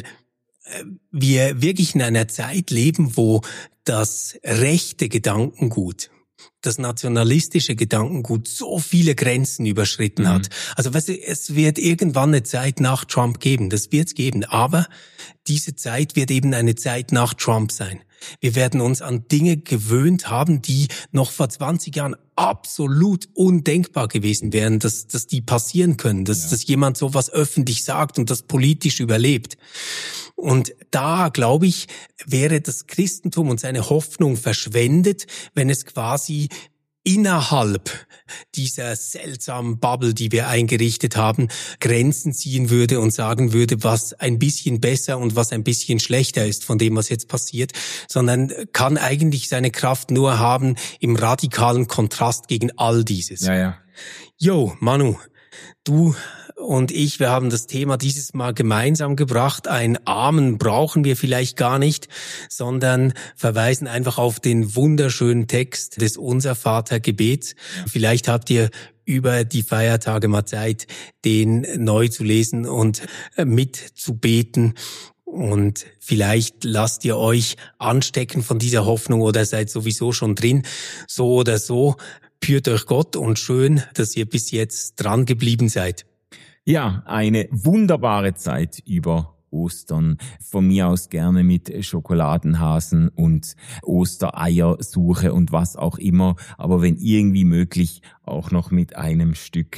[SPEAKER 3] wir wirklich in einer Zeit leben, wo das rechte Gedankengut, das nationalistische Gedankengut so viele Grenzen überschritten mhm. hat. Also weißt du, es wird irgendwann eine Zeit nach Trump geben, das wird es geben, aber diese Zeit wird eben eine Zeit nach Trump sein. Wir werden uns an Dinge gewöhnt haben, die noch vor zwanzig Jahren absolut undenkbar gewesen wären, dass, dass die passieren können, dass, ja. dass jemand sowas öffentlich sagt und das politisch überlebt. Und da, glaube ich, wäre das Christentum und seine Hoffnung verschwendet, wenn es quasi innerhalb dieser seltsamen Bubble, die wir eingerichtet haben, Grenzen ziehen würde und sagen würde, was ein bisschen besser und was ein bisschen schlechter ist von dem, was jetzt passiert, sondern kann eigentlich seine Kraft nur haben im radikalen Kontrast gegen all dieses.
[SPEAKER 4] Ja, ja.
[SPEAKER 3] Jo, Manu, du und ich, wir haben das Thema dieses Mal gemeinsam gebracht. Ein Amen brauchen wir vielleicht gar nicht, sondern verweisen einfach auf den wunderschönen Text des Unser Vater Gebets. Vielleicht habt ihr über die Feiertage mal Zeit, den neu zu lesen und mitzubeten. Und vielleicht lasst ihr euch anstecken von dieser Hoffnung oder seid sowieso schon drin. So oder so, pürt euch Gott, und schön, dass ihr bis jetzt dran geblieben seid.
[SPEAKER 4] Ja, eine wunderbare Zeit über Ostern. Von mir aus gerne mit Schokoladenhasen und Ostereiersuche und was auch immer. Aber wenn irgendwie möglich, auch noch mit einem Stück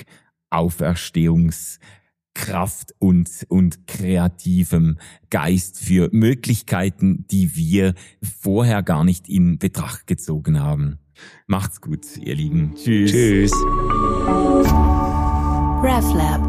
[SPEAKER 4] Auferstehungskraft und, und kreativem Geist für Möglichkeiten, die wir vorher gar nicht in Betracht gezogen haben. Macht's gut, ihr Lieben. Tschüss.
[SPEAKER 3] Tschüss.
[SPEAKER 1] RefLab